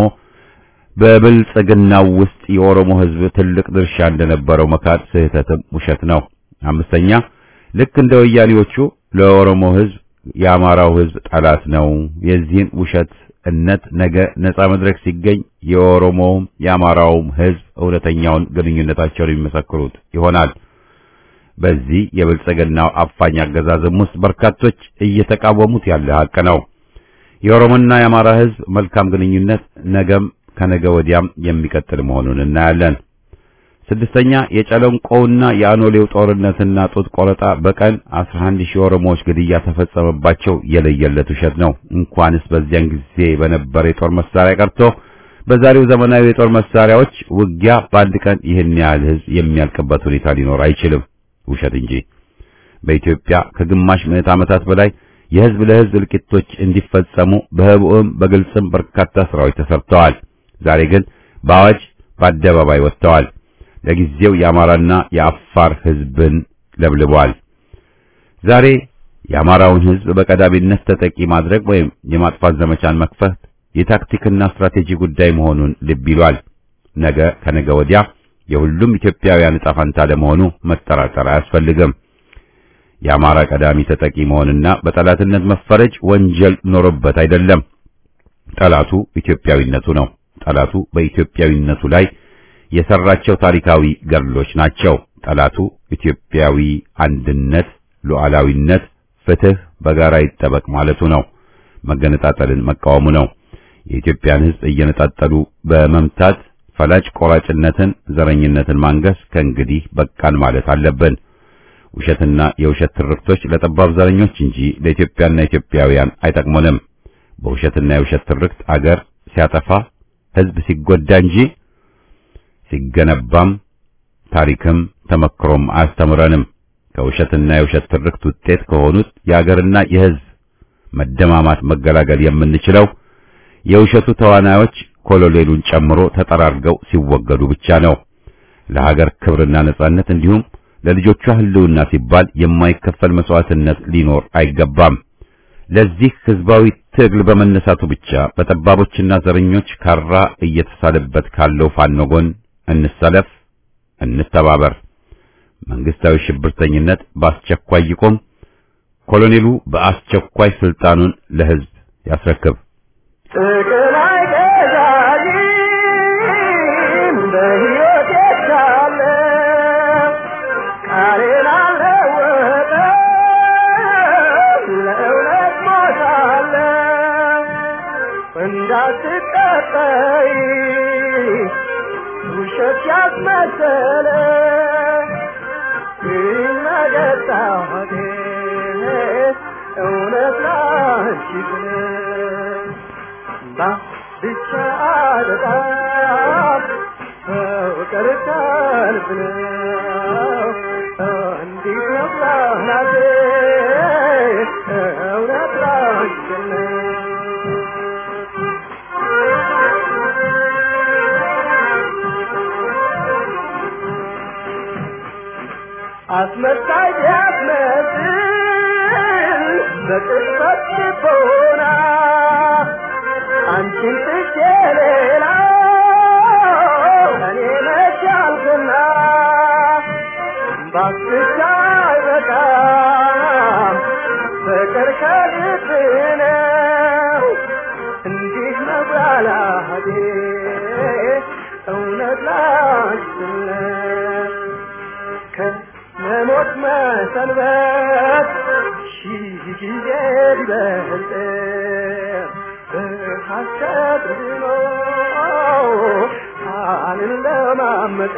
በብልጽግናው ውስጥ የኦሮሞ ሕዝብ ትልቅ ድርሻ እንደነበረው መካድ ስህተትም ውሸት ነው። አምስተኛ ልክ እንደ ወያኔዎቹ ለኦሮሞ ሕዝብ የአማራው ሕዝብ ጠላት ነው። የዚህን ውሸት እነት ነገ ነጻ መድረክ ሲገኝ የኦሮሞውም የአማራውም ሕዝብ እውነተኛውን ግንኙነታቸውን የሚመሰክሩት ይሆናል። በዚህ የብልጽግናው አፋኝ አገዛዝም ውስጥ በርካቶች እየተቃወሙት ያለ ሀቅ ነው። የኦሮሞና የአማራ ሕዝብ መልካም ግንኙነት ነገም ከነገ ወዲያም የሚቀጥል መሆኑን እናያለን። ስድስተኛ የጨለንቆውና የአኖሌው ጦርነትና ጡት ቆረጣ በቀን አስራ አንድ ሺህ ኦሮሞዎች ግድያ ተፈጸመባቸው የለየለት ውሸት ነው። እንኳንስ በዚያን ጊዜ በነበረ የጦር መሳሪያ ቀርቶ በዛሬው ዘመናዊ የጦር መሳሪያዎች ውጊያ በአንድ ቀን ይህን ያህል ሕዝብ የሚያልቅበት ሁኔታ ሊኖር አይችልም፣ ውሸት እንጂ። በኢትዮጵያ ከግማሽ ምዕት ዓመታት በላይ የሕዝብ ለሕዝብ እልቂቶች እንዲፈጸሙ በህቡዕም በግልጽም በርካታ ስራዎች ተሰርተዋል። ዛሬ ግን በአዋጅ በአደባባይ ወጥተዋል። ለጊዜው የአማራና የአፋር ሕዝብን ለብልቧል። ዛሬ የአማራውን ሕዝብ በቀዳሚነት ተጠቂ ማድረግ ወይም የማጥፋት ዘመቻን መክፈት የታክቲክና ስትራቴጂ ጉዳይ መሆኑን ልብ ይሏል። ነገ ከነገ ወዲያ የሁሉም ኢትዮጵያውያን ዕጣ ፈንታ ለመሆኑ መጠራጠር አያስፈልግም። የአማራ ቀዳሚ ተጠቂ መሆንና በጠላትነት መፈረጅ ወንጀል ኖሮበት አይደለም። ጠላቱ ኢትዮጵያዊነቱ ነው። ጠላቱ በኢትዮጵያዊነቱ ላይ የሰራቸው ታሪካዊ ገድሎች ናቸው። ጠላቱ ኢትዮጵያዊ አንድነት፣ ሉዓላዊነት፣ ፍትህ በጋራ ይጠበቅ ማለቱ ነው። መገነጣጠልን መቃወሙ ነው። የኢትዮጵያን ሕዝብ እየነጣጠሉ በመምታት ፈላጭ ቆራጭነትን፣ ዘረኝነትን ማንገስ ከእንግዲህ በቃን ማለት አለብን። ውሸትና የውሸት ትርክቶች ለጠባብ ዘረኞች እንጂ ለኢትዮጵያና ኢትዮጵያውያን አይጠቅሙንም። በውሸትና የውሸት ትርክት አገር ሲያጠፋ ሕዝብ ሲጎዳ እንጂ ሲገነባም ታሪክም ተመክሮም አያስተምረንም። ከውሸትና የውሸት ትርክት ውጤት ከሆኑት የአገርና የሕዝብ መደማማት መገላገል የምንችለው የውሸቱ ተዋናዮች ኮሎኔሉን ጨምሮ ተጠራርገው ሲወገዱ ብቻ ነው። ለሀገር ክብርና ነጻነት እንዲሁም ለልጆቿ ህልውና ሲባል የማይከፈል መስዋዕትነት ሊኖር አይገባም። ለዚህ ህዝባዊ ትግል በመነሳቱ ብቻ በጠባቦችና ዘረኞች ካራ እየተሳለበት ካለው ፋኖ ጎን እንሰለፍ፣ እንተባበር። መንግስታዊ ሽብርተኝነት በአስቸኳይ ይቆም። ኮሎኔሉ በአስቸኳይ ስልጣኑን ለህዝብ ያስረክብ። ጥቅም አይገዛኝም በሕይወት የቻለ ቃሌን አልለወጥም ለእውነት ሞታለሁ እንዳትጠጠይ ውሸት ያስመሰለ ይነገጣቴ እውነት ላንቺ ብለ ብቻ አልጣም ፍቅር ከልብ ነው እንዲህ ነው ናቴ እውነት ላንቺ ነው አስመሳይ ቢያስመስል በቅጽበት ልቦና አንቺን ትቼ ሌላ እኔ መቻልኩና ባስቻ አይበቃም ፍቅር ከልብ ነው እንዲህ መብላቴ እውነት ላንቺ ነው ከመሞት መሰንበት ሺህ ጊዜ ቢበልጥ በሐሰት ብሎ አልለማመጥ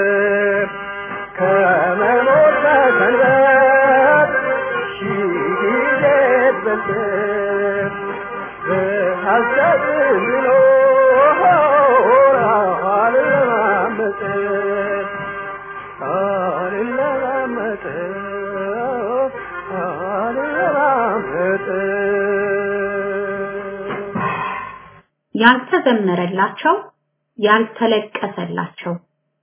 ከመሞት መሰንበት ሺህ ጊዜ ቢበልጥ በሐሰት ብሎ አልለማመጥ አልለማመጥ አልለማመጥ ያልተዘመረላቸው ያልተለቀሰላቸው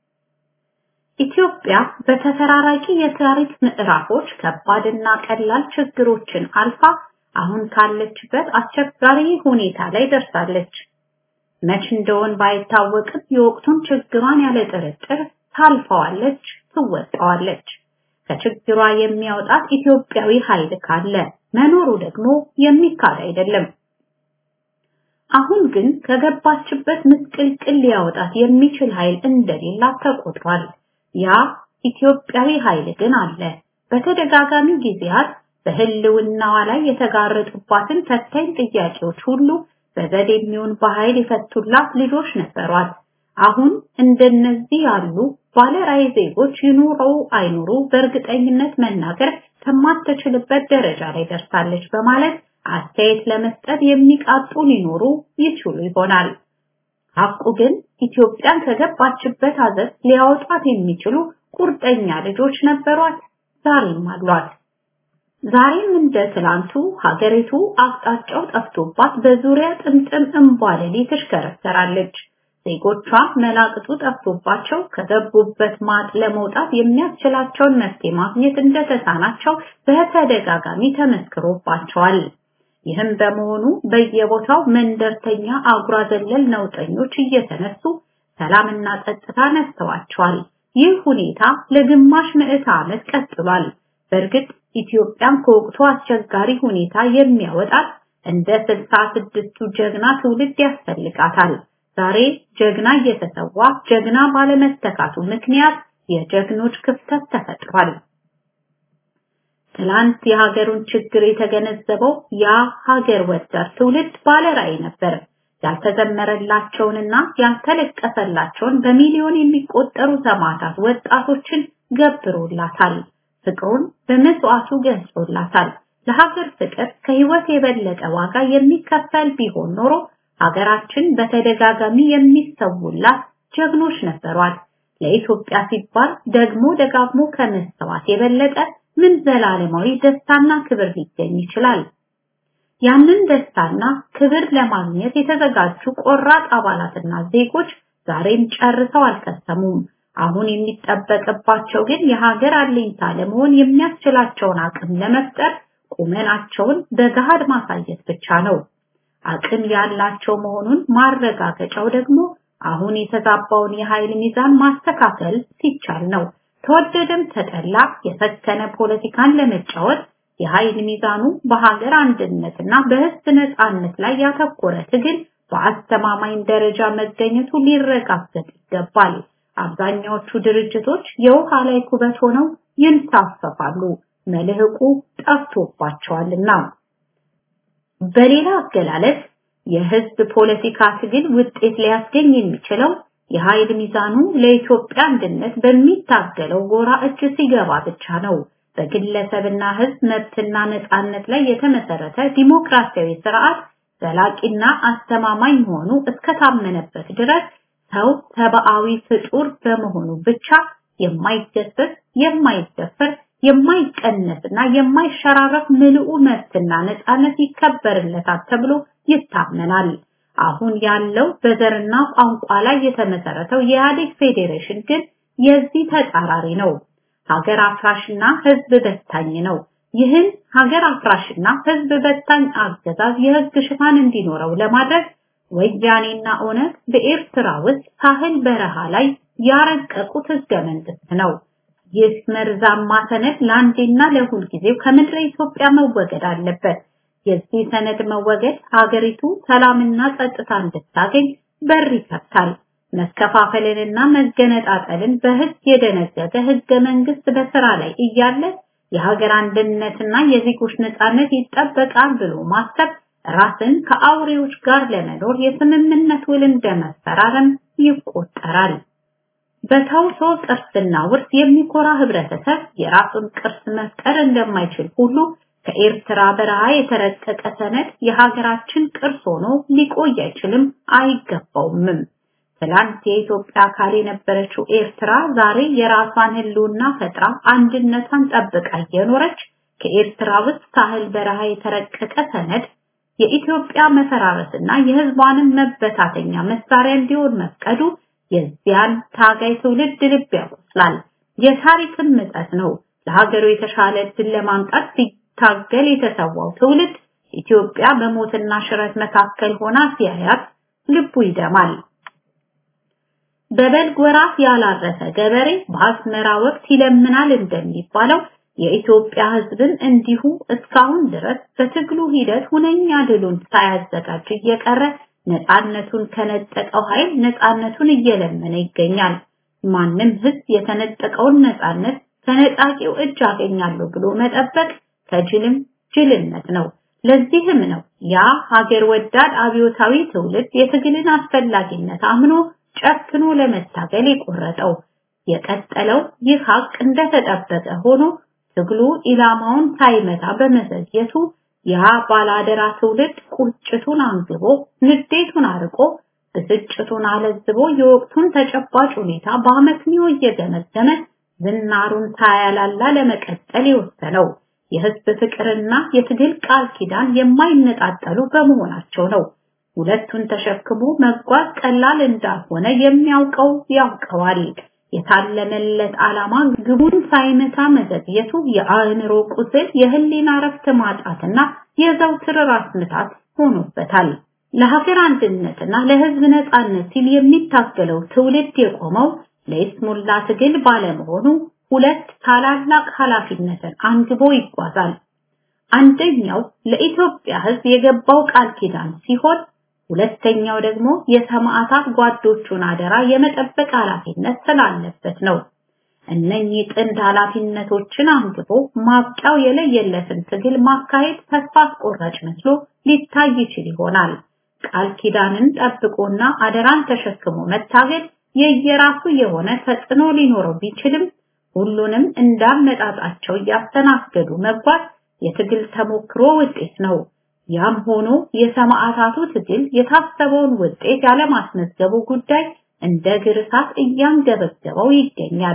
ኢትዮጵያ በተፈራራቂ የታሪክ ምዕራፎች ከባድና ቀላል ችግሮችን አልፋ አሁን ካለችበት አስቸጋሪ ሁኔታ ላይ ደርሳለች። መች እንደሆነ ባይታወቅም የወቅቱን ችግሯን ያለ ጥርጥር ታልፈዋለች፣ ትወጣዋለች። ከችግሯ የሚያወጣት ኢትዮጵያዊ ኃይል ካለ መኖሩ ደግሞ የሚካድ አይደለም። አሁን ግን ከገባችበት ምስቅልቅል ሊያወጣት የሚችል ኃይል እንደሌላ ተቆጥሯል። ያ ኢትዮጵያዊ ኃይል ግን አለ። በተደጋጋሚ ጊዜያት በህልውናዋ ላይ የተጋረጡባትን ፈታኝ ጥያቄዎች ሁሉ በዘዴሚውን በኃይል የፈቱላት ልጆች ነበሯት። አሁን እንደነዚህ ያሉ ባለራዕይ ዜጎች ይኑሩ አይኑሩ በእርግጠኝነት መናገር ከማትችልበት ደረጃ ላይ ደርሳለች በማለት አስተያየት ለመስጠት የሚቃጡ ሊኖሩ ይችሉ ይሆናል። ሐቁ ግን ኢትዮጵያን ከገባችበት አዘቅት ሊያወጣት የሚችሉ ቁርጠኛ ልጆች ነበሯት፣ ዛሬም አሏት። ዛሬም እንደ ትላንቱ ሀገሪቱ አቅጣጫው ጠፍቶባት በዙሪያ ጥምጥም እንቧለሌ ተሽከረከራለች። ዜጎቿ መላቅጡ ጠፍቶባቸው ከገቡበት ማጥ ለመውጣት የሚያስችላቸውን መፍትሄ ማግኘት እንደተሳናቸው በተደጋጋሚ ተመስክሮባቸዋል። ይህም በመሆኑ በየቦታው መንደርተኛ አጉራ ዘለል ነውጠኞች እየተነሱ ሰላምና ጸጥታ ነስተዋቸዋል። ይህ ሁኔታ ለግማሽ ምዕተ ዓመት ቀጥሏል። በእርግጥ ኢትዮጵያን ከወቅቱ አስቸጋሪ ሁኔታ የሚያወጣት እንደ ስልሳ ስድስቱ ጀግና ትውልድ ያስፈልጋታል። ዛሬ ጀግና እየተሰዋ ጀግና ባለመተካቱ ምክንያት የጀግኖች ክፍተት ተፈጥሯል። ትላንት የሀገሩን ችግር የተገነዘበው ያ ሀገር ወዳድ ትውልድ ባለራዕይ ነበር። ያልተዘመረላቸውንና ያልተለቀሰላቸውን በሚሊዮን የሚቆጠሩ ሰማዕታት ወጣቶችን ገብሮላታል። ፍቅሩን በመስዋዕቱ ገልጾላታል። ለሀገር ፍቅር ከህይወት የበለጠ ዋጋ የሚከፈል ቢሆን ኖሮ ሀገራችን በተደጋጋሚ የሚሰውላት ጀግኖች ነበሯል። ለኢትዮጵያ ሲባል ደግሞ ደጋግሞ ከመሰዋት የበለጠ ምን ዘላለማዊ ደስታና ክብር ሊገኝ ይችላል? ያንን ደስታና ክብር ለማግኘት የተዘጋጁ ቆራጥ አባላትና ዜጎች ዛሬም ጨርሰው አልከሰሙም። አሁን የሚጠበቅባቸው ግን የሀገር አለኝታ ለመሆን የሚያስችላቸውን አቅም ለመፍጠር ቁመናቸውን በገሃድ ማሳየት ብቻ ነው። አቅም ያላቸው መሆኑን ማረጋገጫው ደግሞ አሁን የተዛባውን የኃይል ሚዛን ማስተካከል ሲቻል ነው። ተወደደም ተጠላ የሰከነ ፖለቲካን ለመጫወት የኃይል ሚዛኑ በሀገር አንድነትና በህዝብ ነጻነት ላይ ያተኮረ ትግል በአስተማማኝ ደረጃ መገኘቱ ሊረጋገጥ ይገባል። አብዛኛዎቹ ድርጅቶች የውሃ ላይ ኩበት ሆነው ይንሳፈፋሉ፣ መልህቁ ጠፍቶባቸዋልና። በሌላ አገላለጽ የህዝብ ፖለቲካ ትግል ውጤት ሊያስገኝ የሚችለው የኃይል ሚዛኑ ለኢትዮጵያ አንድነት በሚታገለው ጎራ እጅ ሲገባ ብቻ ነው። በግለሰብና ህዝብ መብትና ነጻነት ላይ የተመሰረተ ዲሞክራሲያዊ ስርዓት ዘላቂና አስተማማኝ መሆኑ እስከታመነበት ድረስ ሰው ሰብአዊ ፍጡር በመሆኑ ብቻ የማይገሰስ፣ የማይደፈር፣ የማይቀነስና የማይሸራረፍ ምልኡ መብትና ነጻነት ይከበርለታል ተብሎ ይታመናል። አሁን ያለው በዘርና ቋንቋ ላይ የተመሰረተው የኢህአዴግ ፌዴሬሽን ግን የዚህ ተጻራሪ ነው። ሀገር አፍራሽና ህዝብ በታኝ ነው። ይህን ሀገር አፍራሽና ህዝብ በታኝ አገዛዝ የህግ ሽፋን እንዲኖረው ለማድረግ ወያኔና ኦነግ በኤርትራ ውስጥ ሳህል በረሃ ላይ ያረቀቁት ህገ መንግስት ነው። ይህ መርዛማ ሰነድ ለአንዴና ለሁል ጊዜው ከምድረ ኢትዮጵያ መወገድ አለበት። የዚህ ሰነድ መወገድ ሀገሪቱ ሰላምና ጸጥታ እንድታገኝ በር ይከፍታል። መከፋፈልንና መገነጣጠልን በህግ የደነገገ ህገ መንግስት በስራ ላይ እያለ የሀገር አንድነትና የዜጎች ነጻነት ይጠበቃል ብሎ ማሰብ ራስን ከአውሬዎች ጋር ለመኖር የስምምነት ውል እንደመፈራረም ይቆጠራል። በተውሶ ቅርስና ውርስ የሚኮራ ህብረተሰብ የራሱን ቅርስ መፍጠር እንደማይችል ሁሉ ከኤርትራ በረሃ የተረቀቀ ሰነድ የሀገራችን ቅርስ ሆኖ ሊቆይ አይችልም፣ አይገባውምም። ትላንት የኢትዮጵያ አካል የነበረችው ኤርትራ ዛሬ የራሷን ህልውና ፈጥራ አንድነቷን ጠብቃ እየኖረች ከኤርትራ ውስጥ ሳህል በረሃ የተረቀቀ ሰነድ የኢትዮጵያ መፈራረስና የህዝቧንም መበታተኛ መሳሪያ እንዲሆን መፍቀዱ የዚያን ታጋይ ትውልድ ልብ ያቆስላል። የታሪክም ምጸት ነው። ለሀገሩ የተሻለ ድል ለማምጣት ሲታገል የተሰዋው ትውልድ ኢትዮጵያ በሞትና ሽረት መካከል ሆና ሲያያት ልቡ ይደማል። በበልግ ወራት ያላረሰ ገበሬ በአስመራ ወቅት ይለምናል እንደሚባለው የኢትዮጵያ ህዝብን እንዲሁ እስካሁን ድረስ በትግሉ ሂደት ሁነኛ ድሉን ሳያዘጋጅ እየቀረ ነፃነቱን ከነጠቀው ኃይል ነፃነቱን እየለመነ ይገኛል። ማንም ህዝብ የተነጠቀውን ነፃነት ከነጣቂው እጅ አገኛለሁ ብሎ መጠበቅ ከጅልም ጅልነት ነው። ለዚህም ነው ያ ሀገር ወዳድ አብዮታዊ ትውልድ የትግልን አስፈላጊነት አምኖ ጨክኖ ለመታገል የቆረጠው። የቀጠለው ይህ ሀቅ እንደተጠበቀ ሆኖ ትግሉ ኢላማውን ሳይመታ በመዘግየቱ ያ ባላደራ ትውልድ ቁጭቱን አንግቦ ንዴቱን አርቆ ብስጭቱን አለዝቦ የወቅቱን ተጨባጭ ሁኔታ በአመክንዮ እየገመገመ ዝናሩን ሳያላላ ለመቀጠል የወሰነው የህዝብ ፍቅርና የትግል ቃል ኪዳን የማይነጣጠሉ በመሆናቸው ነው። ሁለቱን ተሸክሞ መጓዝ ቀላል እንዳልሆነ የሚያውቀው ያውቀዋል። የታለመለት ዓላማ ግቡን ሳይመታ መዘግየቱ የአእምሮ ቁስል፣ የህሊና ረፍት ማጣትና የዘውትር ራስ ምታት ሆኖበታል። ለሀገር አንድነትና ለህዝብ ነጻነት ሲል የሚታገለው ትውልድ የቆመው ለይስሙላ ትግል ባለመሆኑ ሁለት ታላላቅ ኃላፊነትን አንግቦ ይጓዛል። አንደኛው ለኢትዮጵያ ህዝብ የገባው ቃል ኪዳን ሲሆን፣ ሁለተኛው ደግሞ የሰማዕታት ጓዶቹን አደራ የመጠበቅ ኃላፊነት ስላለበት ነው። እነኚህ ጥንድ ኃላፊነቶችን አንግቦ ማብቂያው የለየለትን ትግል ማካሄድ ተስፋ አስቆራጭ መስሎ ሊታይ ይችል ይሆናል። ቃል ኪዳንን ጠብቆና አደራን ተሸክሞ መታገል የየራሱ የሆነ ተጽዕኖ ሊኖረው ቢችልም ሁሉንም እንዳመጣጣቸው እያስተናገዱ መጓዝ የትግል ተሞክሮ ውጤት ነው። ያም ሆኖ የሰማዕታቱ ትግል የታሰበውን ውጤት ያለማስመዝገቡ ጉዳይ እንደ ግርሳት እያንገበገበው ይገኛል።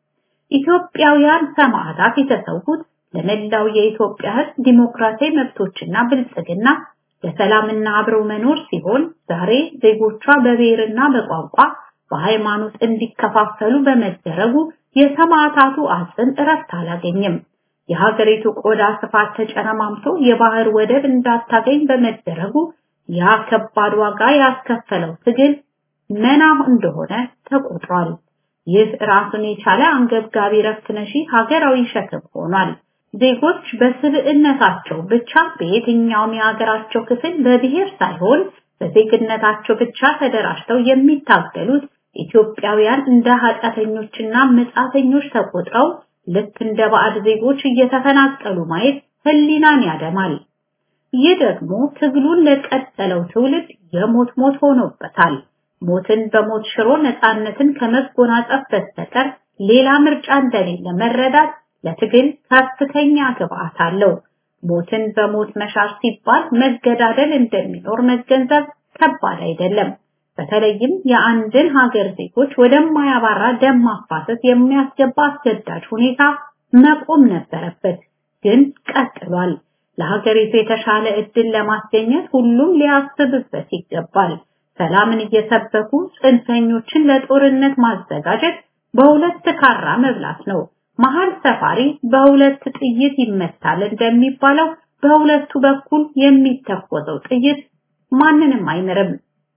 ኢትዮጵያውያን ሰማዕታት የተሰዉት ለመላው የኢትዮጵያ ሕዝብ ዲሞክራሲያዊ መብቶችና ብልጽግና ለሰላምና አብረው መኖር ሲሆን ዛሬ ዜጎቿ በብሔርና በቋንቋ በሃይማኖት እንዲከፋፈሉ በመደረጉ የሰማዕታቱ አጽም እረፍት አላገኘም። የሀገሪቱ ቆዳ ስፋት ተጨናማምቶ የባህር ወደብ እንዳታገኝ በመደረጉ ያ ከባድ ዋጋ ያስከፈለው ትግል መና እንደሆነ ተቆጥሯል። ይህ ራሱን የቻለ አንገብጋቢ ረፍት ነሺ ሀገራዊ ሸክም ሆኗል። ዜጎች በስብዕነታቸው ብቻ በየትኛውም የሀገራቸው ክፍል በብሔር ሳይሆን በዜግነታቸው ብቻ ተደራጅተው የሚታገሉት ኢትዮጵያውያን እንደ ኃጢአተኞችና መጻተኞች ተቆጥረው ልክ እንደ ባዕድ ዜጎች እየተፈናቀሉ ማየት ህሊናን ያደማል። ይህ ደግሞ ትግሉን ለቀጠለው ትውልድ የሞት ሞት ሆኖበታል። ሞትን በሞት ሽሮ ነፃነትን ከመጎናጸፍ በስተቀር ሌላ ምርጫ እንደሌለ መረዳት ለትግል ከፍተኛ ግብአት አለው። ሞትን በሞት መሻር ሲባል መገዳደል እንደሚኖር መገንዘብ ከባድ አይደለም። በተለይም የአንድን ሀገር ዜጎች ወደማያባራ ደም ማፋሰስ የሚያስገባ አስገዳጅ ሁኔታ መቆም ነበረበት፣ ግን ቀጥሏል። ለሀገሪቱ የተሻለ እድል ለማስገኘት ሁሉም ሊያስብበት ይገባል። ሰላምን እየሰበኩ ጽንፈኞችን ለጦርነት ማዘጋጀት በሁለት ካራ መብላት ነው። መሃል ሰፋሪ በሁለት ጥይት ይመታል እንደሚባለው በሁለቱ በኩል የሚተኮሰው ጥይት ማንንም አይመርም።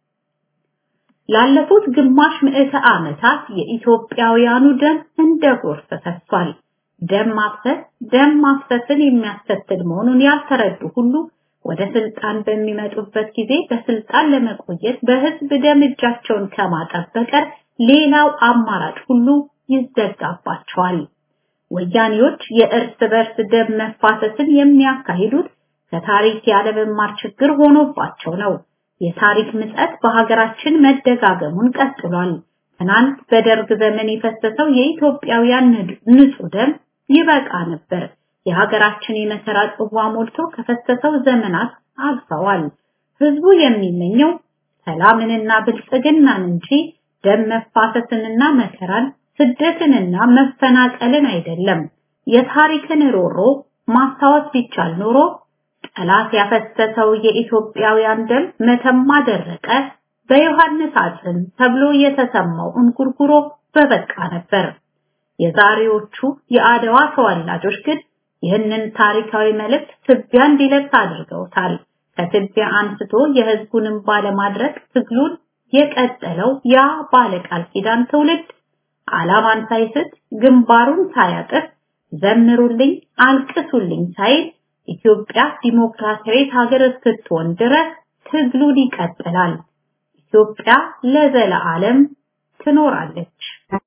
ላለፉት ግማሽ ምዕተ ዓመታት የኢትዮጵያውያኑ ደም እንደ ጎርፍ ፈሷል። ደም ማፍሰስ ደም ማፍሰስን የሚያስከትል መሆኑን ያልተረዱ ሁሉ ወደ ስልጣን በሚመጡበት ጊዜ በስልጣን ለመቆየት በህዝብ ደም እጃቸውን ከማጠብ በቀር ሌላው አማራጭ ሁሉ ይዘጋባቸዋል። ወያኔዎች የእርስ በርስ ደም መፋሰስን የሚያካሂዱት ከታሪክ ያለመማር ችግር ሆኖባቸው ነው። የታሪክ ምጸት በሀገራችን መደጋገሙን ቀጥሏል። ትናንት በደርግ ዘመን የፈሰሰው የኢትዮጵያውያን ንጹህ ደም ይበቃ ነበር። የሀገራችን የመከራ ጽዋ ሞልቶ ከፈሰሰው ዘመናት አልፈዋል። ህዝቡ የሚመኘው ሰላምንና ብልጽግናን እንጂ ደም መፋሰስንና መከራን፣ ስደትንና መፈናቀልን አይደለም። የታሪክን ሮሮ ማስታወስ ቢቻል ኖሮ ጠላት ያፈሰሰው የኢትዮጵያውያን ደም መተማ ደረቀ፣ በዮሐንስ አጽም ተብሎ የተሰማው እንጉርጉሮ በበቃ ነበር። የዛሬዎቹ የአድዋ ተወላጆች ግን ይህንን ታሪካዊ መልእክት ትቢያ እንዲለብስ አድርገውታል። ከትቢያ አንስቶ የህዝቡንም ባለማድረግ ትግሉን የቀጠለው ያ ባለቃል ኪዳን ትውልድ ዓላማን ሳይስት ግንባሩን ሳያጥፍ ዘምሩልኝ አልቅሱልኝ ሳይል ኢትዮጵያ ዲሞክራሲያዊት ሀገር እስክትሆን ድረስ ትግሉን ይቀጥላል። ኢትዮጵያ ለዘለዓለም ትኖራለች።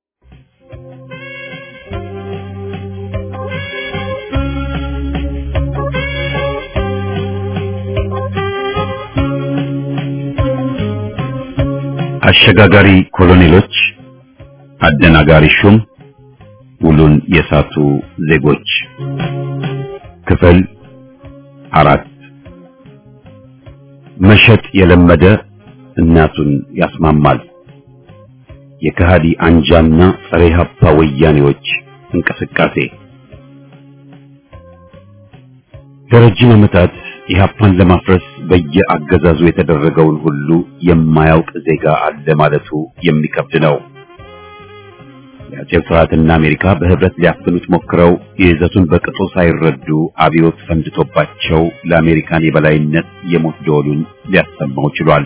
አሸጋጋሪ ኮሎኔሎች፣ አደናጋሪ ሹም፣ ውሉን የሳቱ ዜጎች ክፍል አራት። መሸጥ የለመደ እናቱን ያስማማል። የከሃዲ አንጃና ጸረ ኢህአፓ ወያኔዎች እንቅስቃሴ ለረጅም ዓመታት ኢህአፓን ለማፍረስ በየአገዛዙ የተደረገውን ሁሉ የማያውቅ ዜጋ አለ ማለቱ የሚከብድ ነው። የአጼው ስርዓትና አሜሪካ በህብረት ሊያፍኑት ሞክረው የይዘቱን በቅጡ ሳይረዱ አብዮት ፈንድቶባቸው ለአሜሪካን የበላይነት የሞት ደወሉን ሊያሰማው ችሏል።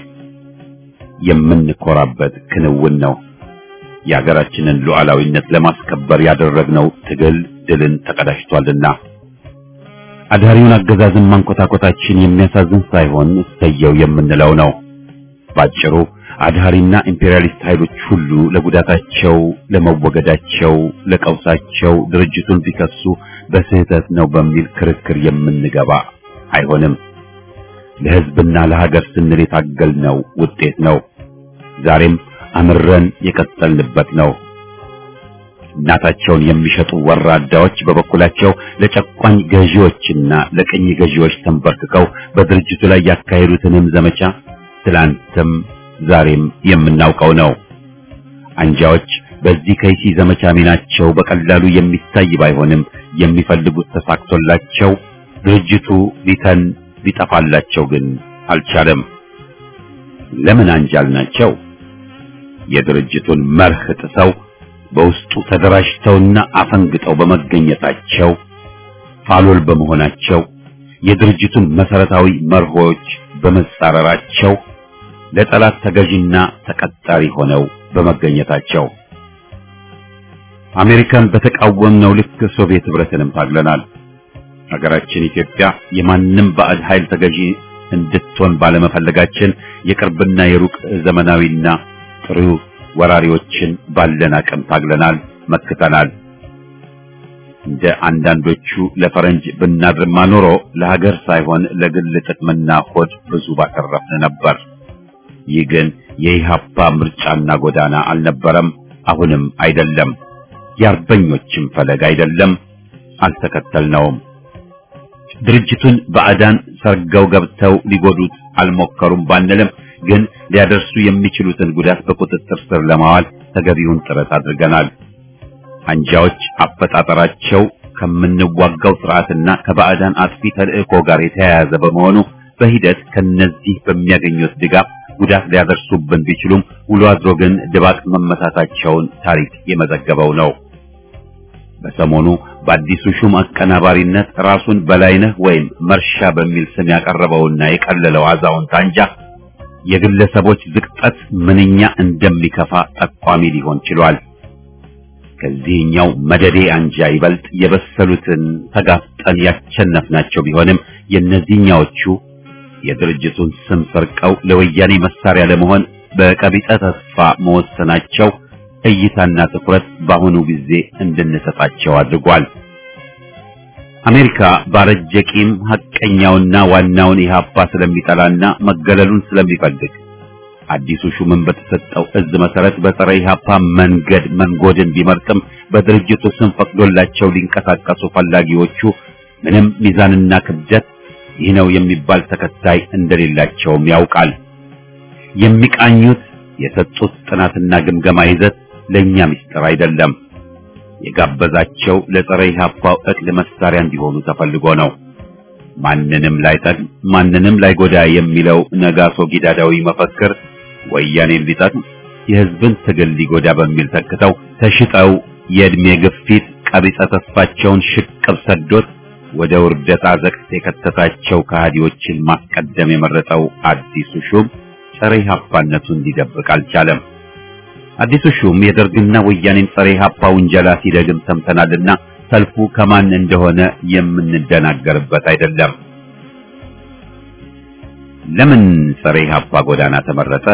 የምንኮራበት ክንውን ነው። የሀገራችንን ሉዓላዊነት ለማስከበር ያደረግነው ትግል ድልን ተቀዳጅቷልና አዳሪውን አገዛዝን ማንኮታኮታችን የሚያሳዝን ሳይሆን እሰየው የምንለው ነው። ባጭሩ አድሃሪና ኢምፔሪያሊስት ኃይሎች ሁሉ ለጉዳታቸው፣ ለመወገዳቸው፣ ለቀውሳቸው ድርጅቱን ቢከሱ በስህተት ነው በሚል ክርክር የምንገባ አይሆንም። ለሕዝብና ለሀገር ስንል የታገልነው ውጤት ነው። ዛሬም አምረን የቀጠልንበት ነው። እናታቸውን የሚሸጡ ወራዳዎች በበኩላቸው ለጨቋኝ ገዢዎችና ለቅኝ ገዢዎች ተንበርክከው በድርጅቱ ላይ ያካሄዱትንም ዘመቻ ትላንትም ዛሬም የምናውቀው ነው። አንጃዎች በዚህ ከይሲ ዘመቻ ሚናቸው በቀላሉ የሚታይ ባይሆንም የሚፈልጉት ተሳክቶላቸው ድርጅቱ ሊተን ሊጠፋላቸው ግን አልቻለም። ለምን አንጃል ናቸው? የድርጅቱን መርህ ጥሰው በውስጡ ተደራጅተውና አፈንግጠው በመገኘታቸው፣ ፋሎል በመሆናቸው፣ የድርጅቱን መሰረታዊ መርሆች በመጻረራቸው፣ ለጠላት ተገዥና ተቀጣሪ ሆነው በመገኘታቸው። አሜሪካን በተቃወምነው ልክ ሶቪየት ህብረትንም ታግለናል። ሀገራችን ኢትዮጵያ የማንም ባዕድ ኃይል ተገዢ እንድትሆን ባለመፈለጋችን የቅርብና የሩቅ ዘመናዊና ጥሩ ወራሪዎችን ባለን አቅም ታግለናል፣ መክተናል። እንደ አንዳንዶቹ ለፈረንጅ ብናድርማ ኖሮ ለሀገር ሳይሆን ለግል ጥቅምና ሆድ ብዙ ባተረፍን ነበር። ይህ ግን የኢህአፓ ምርጫና ጎዳና አልነበረም፣ አሁንም አይደለም። የአርበኞችም ፈለግ አይደለም፣ አልተከተልነውም። ድርጅቱን ባዕዳን ሰርገው ገብተው ሊጎዱት አልሞከሩም ባንልም ግን ሊያደርሱ የሚችሉትን ጉዳት በቁጥጥር ስር ለማዋል ተገቢውን ጥረት አድርገናል። አንጃዎች አፈጣጠራቸው ከምንዋጋው ስርዓትና ከባዕዳን አጥፊ ተልእኮ ጋር የተያያዘ በመሆኑ በሂደት ከነዚህ በሚያገኙት ድጋፍ ጉዳት ሊያደርሱብን ቢችሉም ውሎ አድሮ ግን ድባቅ መመታታቸውን ታሪክ የመዘገበው ነው። በሰሞኑ በአዲሱ ሹም አቀናባሪነት ራሱን በላይነህ ወይም መርሻ በሚል ስም ያቀረበውና የቀለለው አዛውንት አንጃ የግለሰቦች ዝቅጠት ምንኛ እንደሚከፋ ጠቋሚ ሊሆን ችሏል። ከዚህኛው መደዴ አንጃ ይበልጥ የበሰሉትን ተጋፍጠን ያቸነፍናቸው ቢሆንም የእነዚህኛዎቹ የድርጅቱን ስም ሰርቀው ለወያኔ መሳሪያ ለመሆን በቀቢጸ ተስፋ መወሰናቸው እይታና ትኩረት በአሁኑ ጊዜ እንድንሰጣቸው አድርጓል። አሜሪካ ባረጀ ቂም ሐቀኛውና ዋናውን ኢህአፓ ስለሚጠላና መገለሉን ስለሚፈልግ አዲሱ ሹምን በተሰጠው እዝ መሰረት በፀረ ኢህአፓ መንገድ መንጎድን ቢመርጥም በድርጅቱ ስም ፈቅዶላቸው ሊንቀሳቀሱ ፈላጊዎቹ ምንም ሚዛንና ክብደት ይህ ነው የሚባል ተከታይ እንደሌላቸውም ያውቃል። የሚቃኙት የሰጡት ጥናትና ግምገማ ይዘት ለኛ ምስጢር አይደለም። የጋበዛቸው ለፀረ ኢህአፓው እቅድ መሳሪያ እንዲሆኑ ተፈልጎ ነው። ማንንም ላይጠቅም ማንንም ላይጎዳ የሚለው ነጋሶ ጊዳዳዊ መፈክር ወያኔን ሊጠቅም የህዝብን ትግል ሊጎዳ በሚል ተክተው ተሽጠው የእድሜ ግፊት ቀቢጸ ተስፋቸውን ሽቅብ ሰዶት ወደ ውርደት አዘቅት የከተታቸው ከሃዲዎችን ማስቀደም የመረጠው አዲሱ ሹም ፀረ ኢህአፓነቱን ሊደብቅ አልቻለም። አዲሱ ሹም የደርግና ወያኔን ፀረ ኢህአፓ ውንጀላ ሲደግም ሰምተናልና ሰልፉ ከማን እንደሆነ የምንደናገርበት አይደለም። ለምን ፀረ ኢህአፓ ጎዳና ተመረጠ?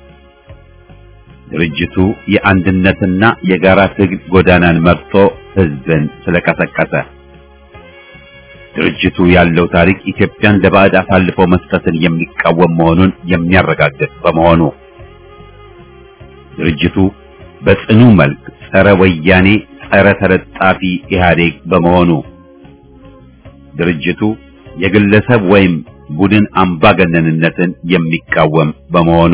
ድርጅቱ የአንድነትና የጋራ ትግል ጎዳናን መርጦ ህዝብን ስለቀሰቀሰ። ድርጅቱ ያለው ታሪክ ኢትዮጵያን ለባዕድ አሳልፎ መስጠትን የሚቃወም መሆኑን የሚያረጋግጥ በመሆኑ። ድርጅቱ በጽኑ መልክ ጸረ ወያኔ ጸረ ተለጣፊ ኢህአዴግ በመሆኑ። ድርጅቱ የግለሰብ ወይም ቡድን አምባገነንነትን የሚቃወም በመሆኑ።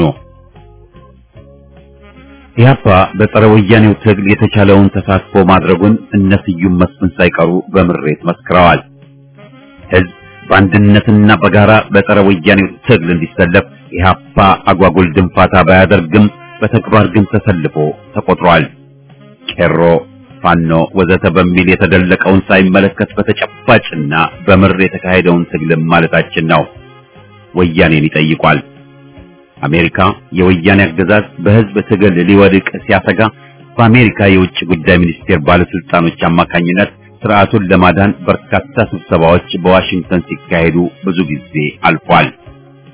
ኢህአፓ በጸረ ወያኔው ትግል የተቻለውን ተሳትፎ ማድረጉን እነ ስዩም መስፍን ሳይቀሩ በምሬት መስክረዋል። ህዝብ በአንድነትና በጋራ በጸረ ወያኔው ትግል እንዲሰለፍ ኢህአፓ አጓጉል ድንፋታ ባያደርግም በተግባር ግን ተሰልፎ ተቆጥሯል። ቄሮ፣ ፋኖ ወዘተ በሚል የተደለቀውን ሳይመለከት በተጨባጭና በምር የተካሄደውን ትግል ማለታችን ነው። ወያኔን ይጠይቋል። አሜሪካ የወያኔ አገዛዝ በህዝብ ትግል ሊወድቅ ሲያሰጋ በአሜሪካ የውጭ ጉዳይ ሚኒስቴር ባለስልጣኖች አማካኝነት ስርዓቱን ለማዳን በርካታ ስብሰባዎች በዋሽንግተን ሲካሄዱ ብዙ ጊዜ አልፏል።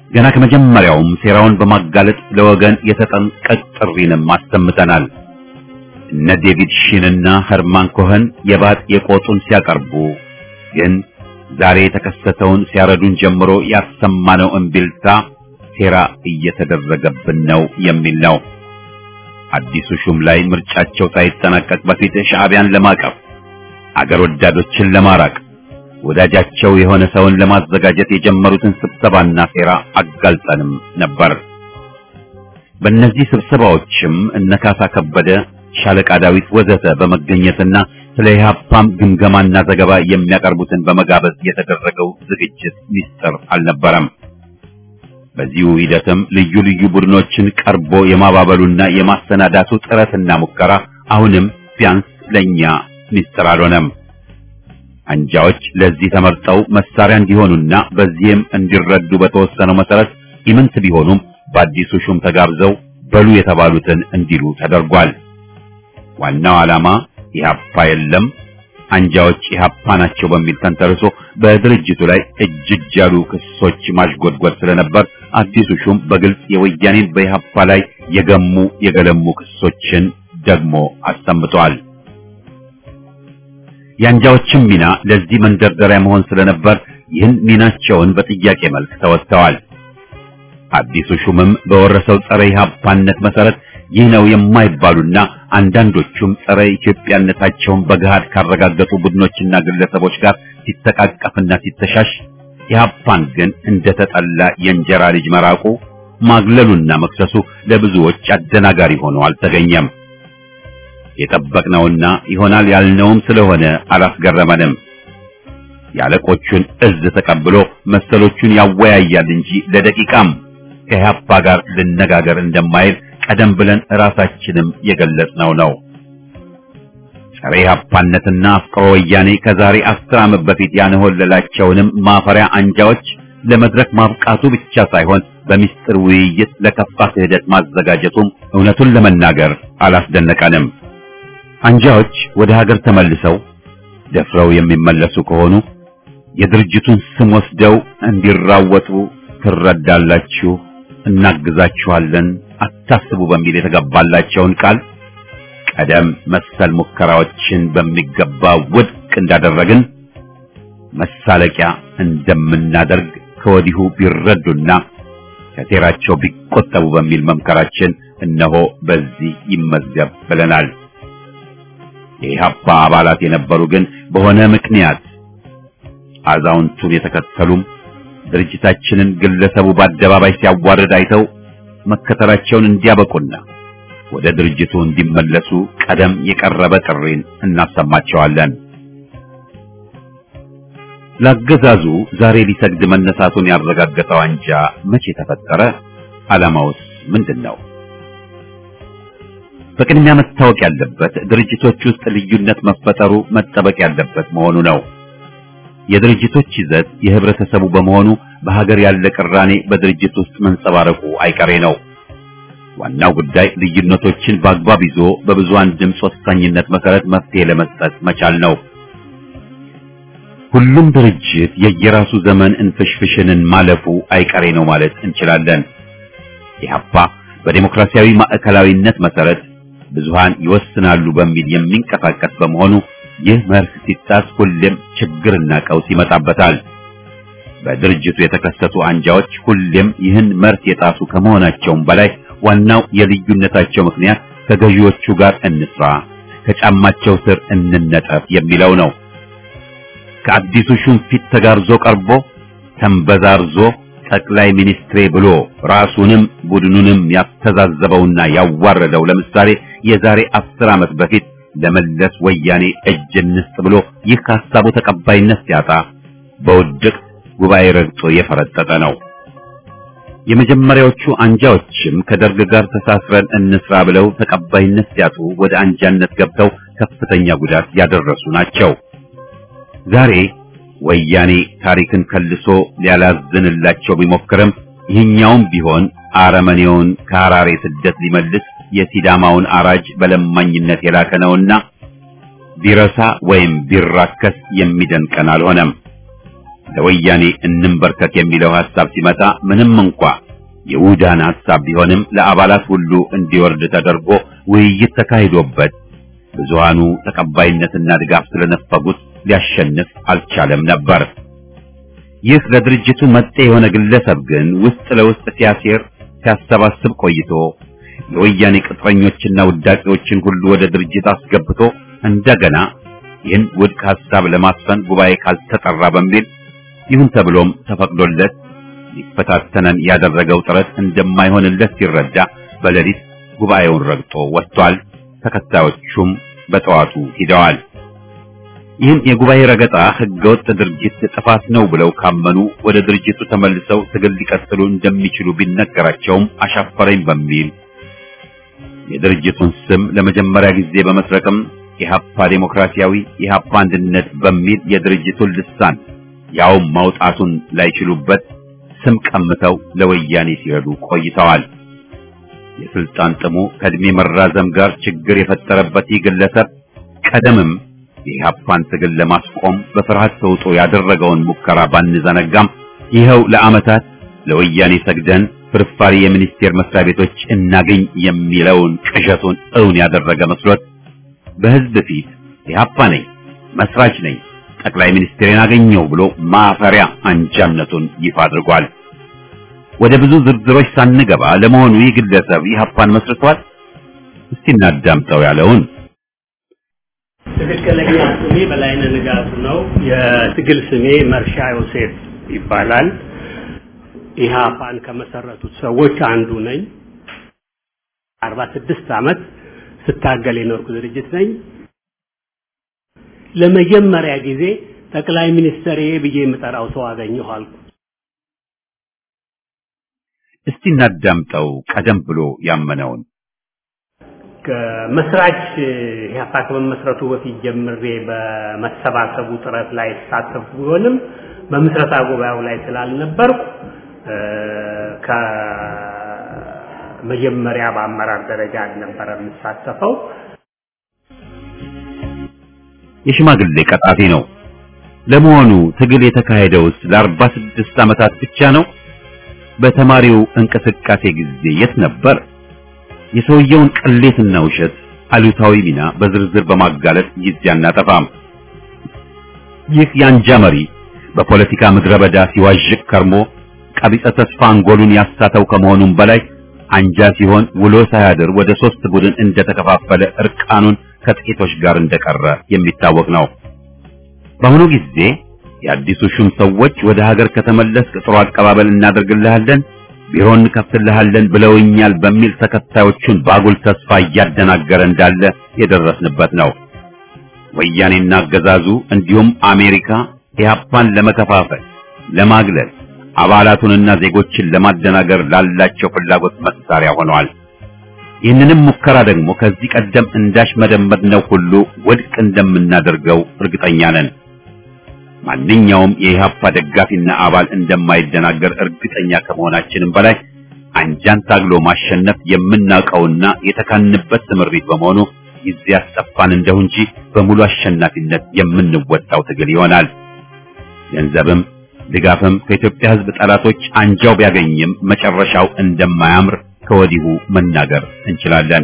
ገና ከመጀመሪያውም ሴራውን በማጋለጥ ለወገን የተጠንቀቅ ጥሪንም አሰምተናል። እነ ዴቪድ ሺንና ኸርማን ኮኸን የባጥ የቆጡን ሲያቀርቡ ግን ዛሬ የተከሰተውን ሲያረዱን ጀምሮ ያሰማነው እምቢልታ ሴራ እየተደረገብን ነው የሚል ነው። አዲሱ ሹም ላይ ምርጫቸው ሳይጠናቀቅ በፊት ሻዕቢያን ለማቀፍ አገር ወዳዶችን ለማራቅ ወዳጃቸው የሆነ ሰውን ለማዘጋጀት የጀመሩትን ስብሰባና ሴራ አጋልጠንም ነበር። በእነዚህ ስብሰባዎችም እነ ካሳ ከበደ፣ ሻለቃ ዳዊት ወዘተ በመገኘትና ስለ ኢህአፓም ግምገማና ዘገባ የሚያቀርቡትን በመጋበዝ የተደረገው ዝግጅት ሚስጥር አልነበረም። በዚሁ ሂደትም ልዩ ልዩ ቡድኖችን ቀርቦ የማባበሉና የማሰናዳቱ ጥረትና ሙከራ አሁንም ቢያንስ ለኛ ሚስጥር አልሆነም። አንጃዎች ለዚህ ተመርጠው መሳሪያ እንዲሆኑና በዚህም እንዲረዱ በተወሰነው መሰረት ኢምንት ቢሆኑም በአዲሱ ሹም ተጋብዘው በሉ የተባሉትን እንዲሉ ተደርጓል። ዋናው ዓላማ ኢህአፓ የለም አንጃዎች ኢህአፓ ናቸው በሚል ተንተርሶ በድርጅቱ ላይ እጅግ ያሉ ክሶች ማሽጎድጎድ ስለነበር አዲሱ ሹም በግልጽ የወያኔን በኢህአፓ ላይ የገሙ የገለሙ ክሶችን ደግሞ አሰምተዋል። የአንጃዎችም ሚና ለዚህ መንደርደሪያ መሆን ስለነበር ይህን ሚናቸውን በጥያቄ መልክ ተወጥተዋል። አዲሱ ሹምም በወረሰው ጸረ ኢህአፓነት መሰረት ይህ ነው የማይባሉና አንዳንዶቹም ጸረ ኢትዮጵያነታቸውን በገሃድ ካረጋገጡ ቡድኖችና ግለሰቦች ጋር ሲተቃቀፍና ሲተሻሽ ኢህአፓን ግን እንደተጠላ የእንጀራ ልጅ መራቁ ማግለሉና መክሰሱ ለብዙዎች አደናጋሪ ሆኖ አልተገኘም። የጠበቅነውና ይሆናል ያልነውም ስለሆነ አላስገረመንም። ያለቆቹን እዝ ተቀብሎ መሰሎቹን ያወያያል እንጂ ለደቂቃም ከኢህአፓ ጋር ልነጋገር እንደማይል ቀደም ብለን ራሳችንም የገለጽነው ነው። ጸረ ኢህአፓነትና አፍቅሮ ወያኔ ከዛሬ አስር ዓመት በፊት ያንሆለላቸውንም ማፈሪያ አንጃዎች ለመድረክ ማብቃቱ ብቻ ሳይሆን በሚስጥር ውይይት ለከፋ ክህደት ማዘጋጀቱም እውነቱን ለመናገር አላስደነቀንም። አንጃዎች ወደ ሀገር ተመልሰው ደፍረው የሚመለሱ ከሆኑ የድርጅቱን ስም ወስደው እንዲራወጡ ትረዳላችሁ፣ እናግዛችኋለን፣ አታስቡ በሚል የተገባላቸውን ቃል ቀደም መሰል ሙከራዎችን በሚገባ ውድቅ እንዳደረግን መሳለቂያ እንደምናደርግ ከወዲሁ ቢረዱና ከሴራቸው ቢቆጠቡ በሚል መምከራችን እነሆ በዚህ ይመዝገብ ብለናል። የኢህአፓ አባላት የነበሩ ግን በሆነ ምክንያት አዛውንቱን የተከተሉም ድርጅታችንን ግለሰቡ በአደባባይ ሲያዋርድ አይተው መከተላቸውን እንዲያበቁና ወደ ድርጅቱ እንዲመለሱ ቀደም የቀረበ ጥሪን እናሰማቸዋለን። ለአገዛዙ ዛሬ ሊሰግድ መነሳቱን ያረጋገጠው አንጃ መቼ ተፈጠረ? ዓላማውስ ምንድነው? በቅድሚያ መታወቅ ያለበት ድርጅቶች ውስጥ ልዩነት መፈጠሩ መጠበቅ ያለበት መሆኑ ነው። የድርጅቶች ይዘት የህብረተሰቡ በመሆኑ በሀገር ያለ ቅራኔ በድርጅት ውስጥ መንጸባረቁ አይቀሬ ነው። ዋናው ጉዳይ ልዩነቶችን በአግባብ ይዞ በብዙሃን ድምፅ ወሳኝነት መሰረት መፍትሄ ለመስጠት መቻል ነው። ሁሉም ድርጅት የየራሱ ዘመን እንፍሽፍሽንን ማለፉ አይቀሬ ነው ማለት እንችላለን። ኢህአፓ በዲሞክራሲያዊ ማዕከላዊነት መሰረት ብዙሃን ይወስናሉ በሚል የሚንቀሳቀስ በመሆኑ ይህ መርህ ሲጣስ ሁሌም ችግርና ቀውስ ይመጣበታል። በድርጅቱ የተከሰቱ አንጃዎች ሁሌም ይህን መርህ የጣሱ ከመሆናቸውም በላይ ዋናው የልዩነታቸው ምክንያት ከገዢዎቹ ጋር እንስራ፣ ከጫማቸው ስር እንነጠፍ የሚለው ነው። ከአዲሱ ሹም ፊት ተጋርዞ ቀርቦ ተንበዛርዞ ጠቅላይ ሚኒስትሬ ብሎ ራሱንም ቡድኑንም ያስተዛዘበውና ያዋረደው ለምሳሌ የዛሬ አስር ዓመት በፊት ለመለስ ወያኔ እጅ እንስጥ ብሎ ይህ ሐሳቡ ተቀባይነት ሲያጣ በውድቅ ጉባኤ ረግጦ የፈረጠጠ ነው። የመጀመሪያዎቹ አንጃዎችም ከደርግ ጋር ተሳስረን እንስራ ብለው ተቀባይነት ሲያጡ ወደ አንጃነት ገብተው ከፍተኛ ጉዳት ያደረሱ ናቸው። ዛሬ ወያኔ ታሪክን ከልሶ ሊያላዝንላቸው ቢሞክርም ይህኛውም ቢሆን አረመኔውን ከሐራሬ ስደት ሊመልስ የሲዳማውን አራጅ በለማኝነት የላከ ነውና ቢረሳ ወይም ቢራከስ የሚደንቀን አልሆነም። ለወያኔ እንንበርከክ የሚለው ሐሳብ ሲመጣ ምንም እንኳ የውዳን ሐሳብ ቢሆንም ለአባላት ሁሉ እንዲወርድ ተደርጎ ውይይት ተካሂዶበት ብዙሃኑ ተቀባይነትና ድጋፍ ስለነፈጉት ሊያሸንፍ አልቻለም ነበር። ይህ ለድርጅቱ መጤ የሆነ ግለሰብ ግን ውስጥ ለውስጥ ሲያሴር ሲያሰባስብ ቆይቶ የወያኔ ቅጥረኞችና ውዳቂዎችን ሁሉ ወደ ድርጅት አስገብቶ እንደገና ይህን ውድቅ ሐሳብ ለማስፈን ጉባኤ ካልተጠራ በሚል ይሁን ተብሎም ተፈቅዶለት ሊፈታተነን ያደረገው ጥረት እንደማይሆንለት ሲረዳ በሌሊት ጉባኤውን ረግጦ ወጥቷል። ተከታዮቹም በጠዋቱ ሂደዋል። ይህን የጉባኤ ረገጣ ህገወጥ ድርጅት ጥፋት ነው ብለው ካመኑ ወደ ድርጅቱ ተመልሰው ትግል ሊቀጥሉ እንደሚችሉ ቢነገራቸውም አሻፈረኝ በሚል የድርጅቱን ስም ለመጀመሪያ ጊዜ በመስረቅም ኢህአፓ ዴሞክራሲያዊ ኢህአፓ አንድነት በሚል የድርጅቱን ልሳን ያው ማውጣቱን ላይችሉበት ስም ቀምተው ለወያኔ ሲረዱ ቆይተዋል። የስልጣን ጥሙ ከእድሜ መራዘም ጋር ችግር የፈጠረበት ይህ ግለሰብ ቀደምም የኢህአፓን ትግል ለማስቆም በፍርሃት ተውጦ ያደረገውን ሙከራ ባንዘነጋም ይኸው ለዓመታት ለወያኔ ሰግደን ፍርፋሪ የሚኒስቴር መስሪያ ቤቶች እናገኝ የሚለውን ቅዠቱን እውን ያደረገ መስሎት በህዝብ ፊት ኢህአፓ ነኝ፣ መስራች ነኝ፣ ጠቅላይ ሚኒስትሬን አገኘው ብሎ ማፈሪያ አንጃነቱን ይፋ አድርጓል። ወደ ብዙ ዝርዝሮች ሳንገባ ለመሆኑ ይህ ግለሰብ ኢህአፓን መስርቷል? እስቲ እናዳምጠው ያለውን። ትክክለኛ ስሜ በላይነህ ንጋቱ ነው። የትግል ስሜ መርሻ ዮሴፍ ይባላል። ኢህአፓን ከመሰረቱት ሰዎች አንዱ ነኝ። አርባ ስድስት ዓመት ስታገል የኖርኩ ድርጅት ነኝ። ለመጀመሪያ ጊዜ ጠቅላይ ሚኒስትር ብዬ የምጠራው ሰው አገኘሁ አልኩ። እስቲ እናዳምጠው ቀደም ብሎ ያመነውን። ከመስራች ኢህአፓ ከመመስረቱ በፊት ጀምሬ በመሰባሰቡ ጥረት ላይ ተሳተፍኩ ቢሆንም በምስረታ ጉባኤው ላይ ስላልነበርኩ ከመጀመሪያ በአመራር ደረጃ ነበር የምሳተፈው። የሽማግሌ ቀጣፊ ነው። ለመሆኑ ትግል የተካሄደውስ ለአርባ ስድስት ዓመታት ብቻ ነው? በተማሪው እንቅስቃሴ ጊዜ የት ነበር? የሰውየውን ቅሌትና ውሸት አሉታዊ ሚና በዝርዝር በማጋለጥ ጊዜ አናጠፋም። ይህ የአንጃ መሪ በፖለቲካ ምድረ በዳ ሲዋዥቅ ከርሞ ቀቢጸ ተስፋ አንጎሉን ያሳተው ከመሆኑም በላይ አንጃ ሲሆን ውሎ ሳያድር ወደ ሶስት ቡድን እንደተከፋፈለ እርቃኑን ከጥቂቶች ጋር እንደቀረ የሚታወቅ ነው። በአሁኑ ጊዜ የአዲሱ ሹም ሰዎች ወደ ሀገር ከተመለስክ ጥሩ አቀባበል እናደርግልሃለን፣ ቢሮን ከፍትልሃለን ብለውኛል በሚል ተከታዮቹን ባጉል ተስፋ እያደናገረ እንዳለ የደረስንበት ነው። ወያኔና አገዛዙ እንዲሁም አሜሪካ ኢህአፓን ለመከፋፈል፣ ለማግለል፣ አባላቱንና ዜጎችን ለማደናገር ላላቸው ፍላጎት መሳሪያ ሆነዋል። ይህንንም ሙከራ ደግሞ ከዚህ ቀደም እንዳሽ መደመጥነው ሁሉ ወድቅ እንደምናደርገው እርግጠኛ ነን። ማንኛውም የኢህአፓ ደጋፊና አባል እንደማይደናገር እርግጠኛ ከመሆናችንም በላይ አንጃን ታግሎ ማሸነፍ የምናውቀውና የተካንበት ትምሪት በመሆኑ ጊዜ ያስጠፋን እንደው እንጂ በሙሉ አሸናፊነት የምንወጣው ትግል ይሆናል። ገንዘብም ድጋፍም ከኢትዮጵያ ሕዝብ ጠላቶች አንጃው ቢያገኝም መጨረሻው እንደማያምር ከወዲሁ መናገር እንችላለን።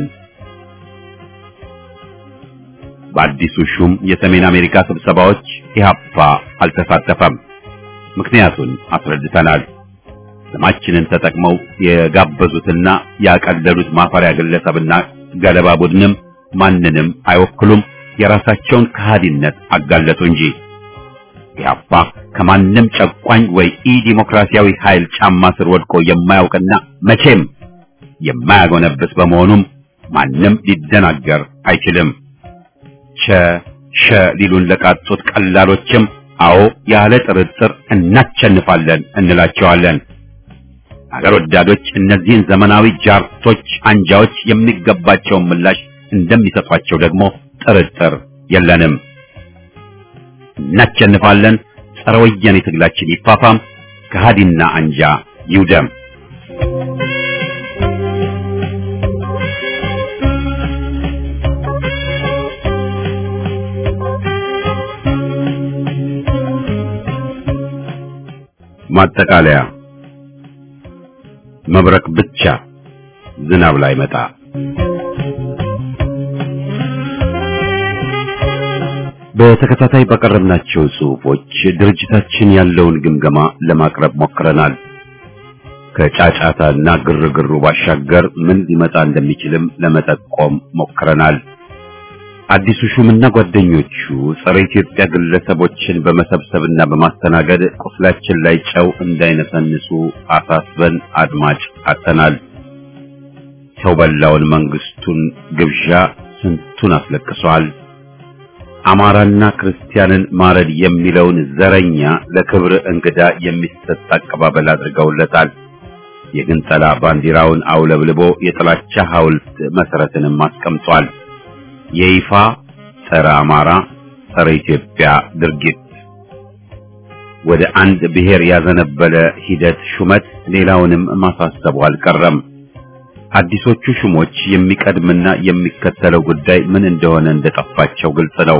በአዲሱ ሹም የሰሜን አሜሪካ ስብሰባዎች ኢህአፓ አልተሳተፈም። ምክንያቱን አስረድተናል። ስማችንን ተጠቅመው የጋበዙትና ያቀለሉት ማፈሪያ ግለሰብና ገለባ ቡድንም ማንንም አይወክሉም፣ የራሳቸውን ከሃዲነት አጋለጡ እንጂ። ኢህአፓ ከማንም ጨቋኝ ወይ ኢ ዲሞክራሲያዊ ኃይል ጫማ ስር ወድቆ የማያውቅና መቼም የማያጎነብስ በመሆኑም ማንም ሊደናገር አይችልም። ቸ ሸ ሊሉን ለቃጡት ቀላሎችም አዎ ያለ ጥርጥር እናቸንፋለን እንላቸዋለን። አገር ወዳዶች እነዚህን ዘመናዊ ጃርቶች አንጃዎች የሚገባቸውን ምላሽ እንደሚሰጧቸው ደግሞ ጥርጥር የለንም። እናቸንፋለን። ጸረ ወያኔ ትግላችን ይፋፋም፣ ከሃዲና አንጃ ይውደም። ማጠቃለያ መብረቅ ብቻ ዝናብ ላይ መጣ። በተከታታይ ባቀረብናቸው ጽሑፎች ድርጅታችን ያለውን ግምገማ ለማቅረብ ሞክረናል። ከጫጫታና ግርግሩ ባሻገር ምን ሊመጣ እንደሚችልም ለመጠቆም ሞክረናል። አዲሱ ሹምና ጓደኞቹ ጸረ ኢትዮጵያ ግለሰቦችን በመሰብሰብና በማስተናገድ ቁስላችን ላይ ጨው እንዳይነሰንሱ አሳስበን አድማጭ አጥተናል። ሰው በላውን መንግስቱን ግብዣ ስንቱን አስለቅሷል። አማራና ክርስቲያንን ማረድ የሚለውን ዘረኛ ለክብር እንግዳ የሚሰጥ አቀባበል አድርገውለታል። የግንጠላ ባንዲራውን አውለብልቦ የጥላቻ ሐውልት መሰረትንም አስቀምጧል። የይፋ ጸረ አማራ ጸረ ኢትዮጵያ ድርጊት ወደ አንድ ብሔር ያዘነበለ ሂደት ሹመት ሌላውንም ማሳሰቡ አልቀረም። አዲሶቹ ሹሞች የሚቀድምና የሚከተለው ጉዳይ ምን እንደሆነ እንደጠፋቸው ግልጽ ነው።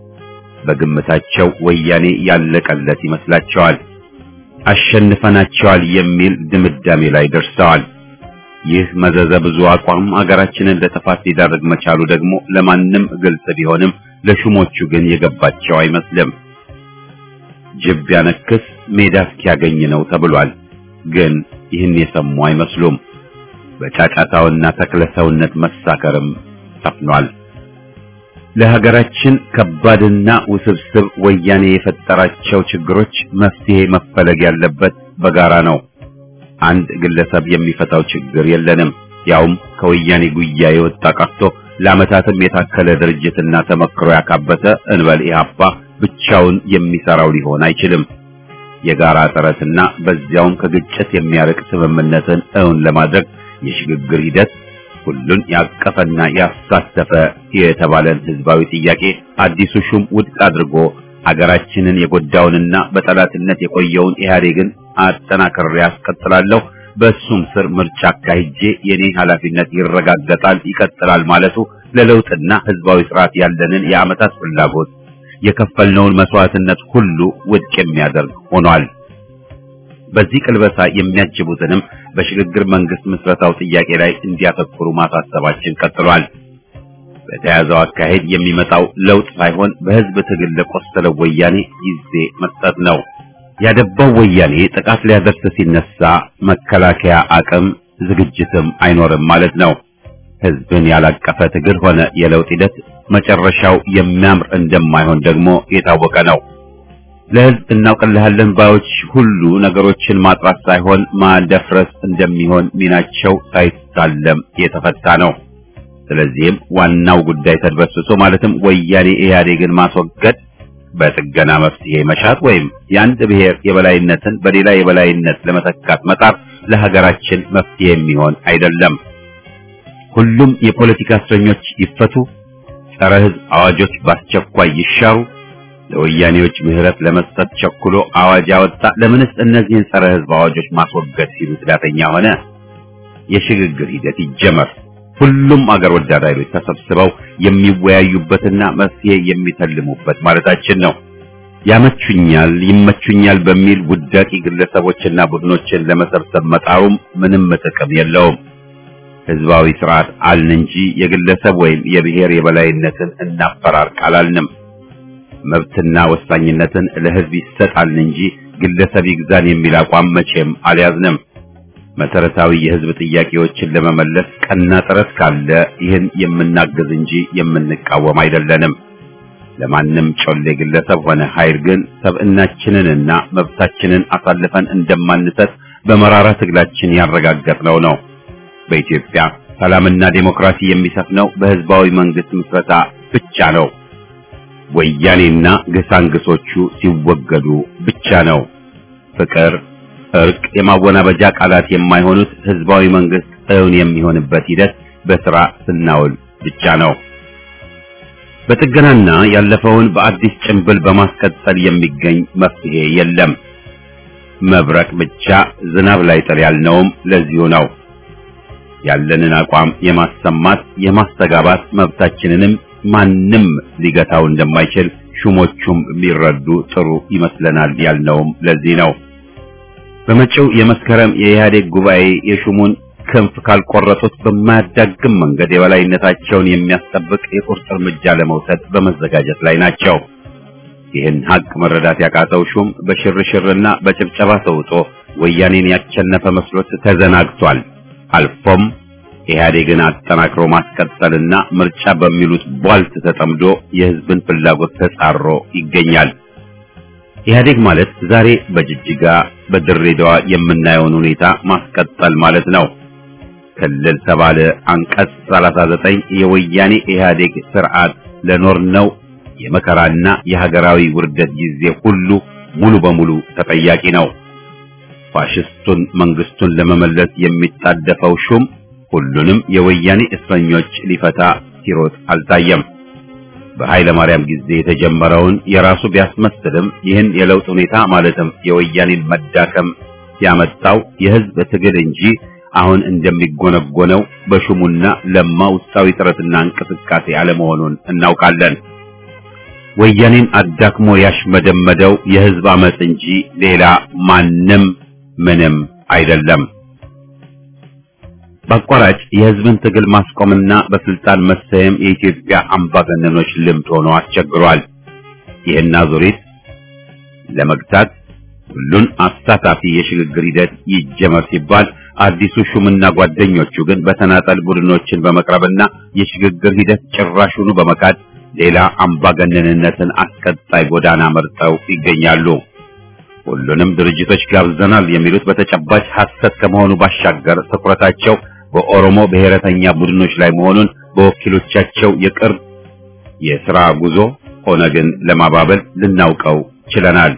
በግምታቸው ወያኔ ያለቀለት ይመስላቸዋል። አሸንፈናቸዋል የሚል ድምዳሜ ላይ ደርሰዋል። ይህ መዘዘ ብዙ አቋም አገራችንን ለጥፋት ሊዳርግ መቻሉ ደግሞ ለማንም ግልጽ ቢሆንም ለሹሞቹ ግን የገባቸው አይመስልም። ጅብ ያነክስ ሜዳ እስኪያገኝ ነው ተብሏል። ግን ይህን የሰሙ አይመስሉም። በጫጫታውና ተክለሰውነት መሳከርም ሰፍኗል። ለሀገራችን ከባድና ውስብስብ ወያኔ የፈጠራቸው ችግሮች መፍትሄ መፈለግ ያለበት በጋራ ነው። አንድ ግለሰብ የሚፈታው ችግር የለንም። ያውም ከወያኔ ጉያ የወጣ ቀርቶ ለዓመታትም የታከለ ድርጅትና ተመክሮ ያካበተ እንበል ኢህአፓ ብቻውን የሚሰራው ሊሆን አይችልም። የጋራ ጥረትና በዚያውም ከግጭት የሚያርቅ ስምምነትን እውን ለማድረግ የሽግግር ሂደት ሁሉን ያቀፈና ያሳተፈ የተባለን ህዝባዊ ጥያቄ አዲሱ ሹም ውድቅ አድርጎ ሀገራችንን የጎዳውንና በጠላትነት የቆየውን ኢህአዴግን አጠናክሬ ያስቀጥላለሁ፣ በሱም ስር ምርጫ አካሂጄ የኔ ኃላፊነት ይረጋገጣል ይቀጥላል ማለቱ ለለውጥና ህዝባዊ ስርዓት ያለንን የዓመታት ፍላጎት የከፈልነውን መስዋዕትነት ሁሉ ውድቅ የሚያደርግ ሆኗል። በዚህ ቅልበሳ የሚያጅቡትንም በሽግግር መንግስት ምስረታው ጥያቄ ላይ እንዲያተኩሩ ማሳሰባችን ቀጥሏል። በተያዘው አካሄድ የሚመጣው ለውጥ ሳይሆን በህዝብ ትግል ለቆሰለው ወያኔ ጊዜ መስጠት ነው። ያደባው ወያኔ ጥቃት ሊያደርስ ሲነሳ መከላከያ አቅም ዝግጅትም አይኖርም ማለት ነው። ህዝብን ያላቀፈ ትግል ሆነ የለውጥ ሂደት መጨረሻው የሚያምር እንደማይሆን ደግሞ የታወቀ ነው። ለህዝብ እናውቅልሃለን ባዮች ሁሉ ነገሮችን ማጥራት ሳይሆን ማደፍረስ እንደሚሆን ሚናቸው ሳይታለም የተፈታ ነው። ስለዚህም ዋናው ጉዳይ ተድበስብሶ ማለትም ወያኔ ኢህአዴግን ማስወገድ፣ በጥገና መፍትሄ መሻት ወይም የአንድ ብሔር የበላይነትን በሌላ የበላይነት ለመተካት መጣር ለሀገራችን መፍትሄ የሚሆን አይደለም። ሁሉም የፖለቲካ እስረኞች ይፈቱ፣ ጸረ ህዝብ አዋጆች በአስቸኳይ ይሻሩ። ለወያኔዎች ምህረት ለመስጠት ቸኩሎ አዋጅ ያወጣ ለምንስ እነዚህን ጸረ ህዝብ አዋጆች ማስወገድ ሲሉ ስዳተኛ ሆነ? የሽግግር ሂደት ይጀመር። ሁሉም አገር ወዳድ ኃይሎች ተሰብስበው የሚወያዩበትና መፍትሄ የሚተልሙበት ማለታችን ነው። ያመቹኛል ይመቹኛል በሚል ውዳቂ ግለሰቦችና ቡድኖችን ለመሰብሰብ መጣሩም ምንም ጥቅም የለውም። ህዝባዊ ስርዓት አልን እንጂ የግለሰብ ወይም የብሔር የበላይነትን እናፈራርቅ አላልንም። መብትና ወሳኝነትን ለህዝብ ይሰጣል እንጂ ግለሰብ ይግዛን የሚል አቋም መቼም አልያዝንም። መሰረታዊ የህዝብ ጥያቄዎችን ለመመለስ ቀና ጥረት ካለ ይህን የምናገዝ እንጂ የምንቃወም አይደለንም። ለማንም ጮሌ ግለሰብ ሆነ ኃይል ግን ሰብዕናችንንና መብታችንን አሳልፈን እንደማንሰጥ በመራራ ትግላችን ያረጋገጥነው ነው። በኢትዮጵያ ሰላምና ዴሞክራሲ የሚሰፍነው በህዝባዊ መንግስት ምስረታ ብቻ ነው። ወያኔና ገሳንግሶቹ ሲወገዱ ብቻ ነው። ፍቅር፣ እርቅ፣ የማወናበጃ ቃላት የማይሆኑት ህዝባዊ መንግስት እውን የሚሆንበት ሂደት በስራ ስናውል ብቻ ነው። በጥገናና ያለፈውን በአዲስ ጭንብል በማስቀጠል የሚገኝ መፍትሄ የለም። መብረቅ ብቻ ዝናብ ላይ ጥል ያልነውም ለዚሁ ነው። ያለንን አቋም የማሰማት የማስተጋባት መብታችንንም ማንም ሊገታው እንደማይችል ሹሞቹም ሊረዱ ጥሩ ይመስለናል ያልነውም ለዚህ ነው። በመጪው የመስከረም የኢህአዴግ ጉባኤ የሹሙን ክንፍ ካልቆረጡት በማያዳግም መንገድ የበላይነታቸውን የሚያስጠብቅ የቁርጥ እርምጃ ለመውሰድ በመዘጋጀት ላይ ናቸው። ይህን ሀቅ መረዳት ያቃተው ሹም በሽርሽርና በጭብጨባ ተውጦ ወያኔን ያቸነፈ መስሎት ተዘናግቷል። አልፎም ኢህአዴግን አጠናክሮ ማስቀጠልና ምርጫ በሚሉት ቧልት ተጠምዶ የህዝብን ፍላጎት ተጻሮ ይገኛል። ኢህአዴግ ማለት ዛሬ በጅጅጋ በድሬዳዋ የምናየውን ሁኔታ ማስቀጠል ማለት ነው። ክልል ተባለ አንቀጽ ሰላሳ ዘጠኝ የወያኔ ኢህአዴግ ስርዓት ለኖርነው የመከራና የሀገራዊ ውርደት ጊዜ ሁሉ ሙሉ በሙሉ ተጠያቂ ነው። ፋሽስቱን መንግስቱን ለመመለስ የሚጣደፈው ሹም ሁሉንም የወያኔ እስረኞች ሊፈታ ሲሮጥ አልታየም። በኃይለ ማርያም ጊዜ የተጀመረውን የራሱ ቢያስመስልም ይህን የለውጥ ሁኔታ ማለትም የወያኔን መዳከም ያመጣው የህዝብ ትግል እንጂ አሁን እንደሚጎነጎነው በሹሙና ለማ ውስጣዊ ጥረትና እንቅስቃሴ አለመሆኑን እናውቃለን። ወያኔን አዳክሞ ያሽመደመደው የህዝብ አመጽ እንጂ ሌላ ማንም ምንም አይደለም። በአቋራጭ የህዝብን ትግል ማስቆምና በስልጣን መሰየም የኢትዮጵያ አምባገነኖች ልምድ ሆኖ አስቸግሯል። ይህን አዙሪት ለመግታት ሁሉን አሳታፊ የሽግግር ሂደት ይጀመር ሲባል አዲሱ ሹምና ጓደኞቹ ግን በተናጠል ቡድኖችን በመቅረብና የሽግግር ሂደት ጭራሹኑ በመካድ ሌላ አምባገነንነትን አስቀጣይ ጎዳና መርጠው ይገኛሉ። ሁሉንም ድርጅቶች ጋብዘናል የሚሉት በተጨባጭ ሐሰት ከመሆኑ ባሻገር ትኩረታቸው በኦሮሞ ብሔረተኛ ቡድኖች ላይ መሆኑን በወኪሎቻቸው የቅርብ የሥራ ጉዞ ኦነግን ለማባበል ልናውቀው ችለናል።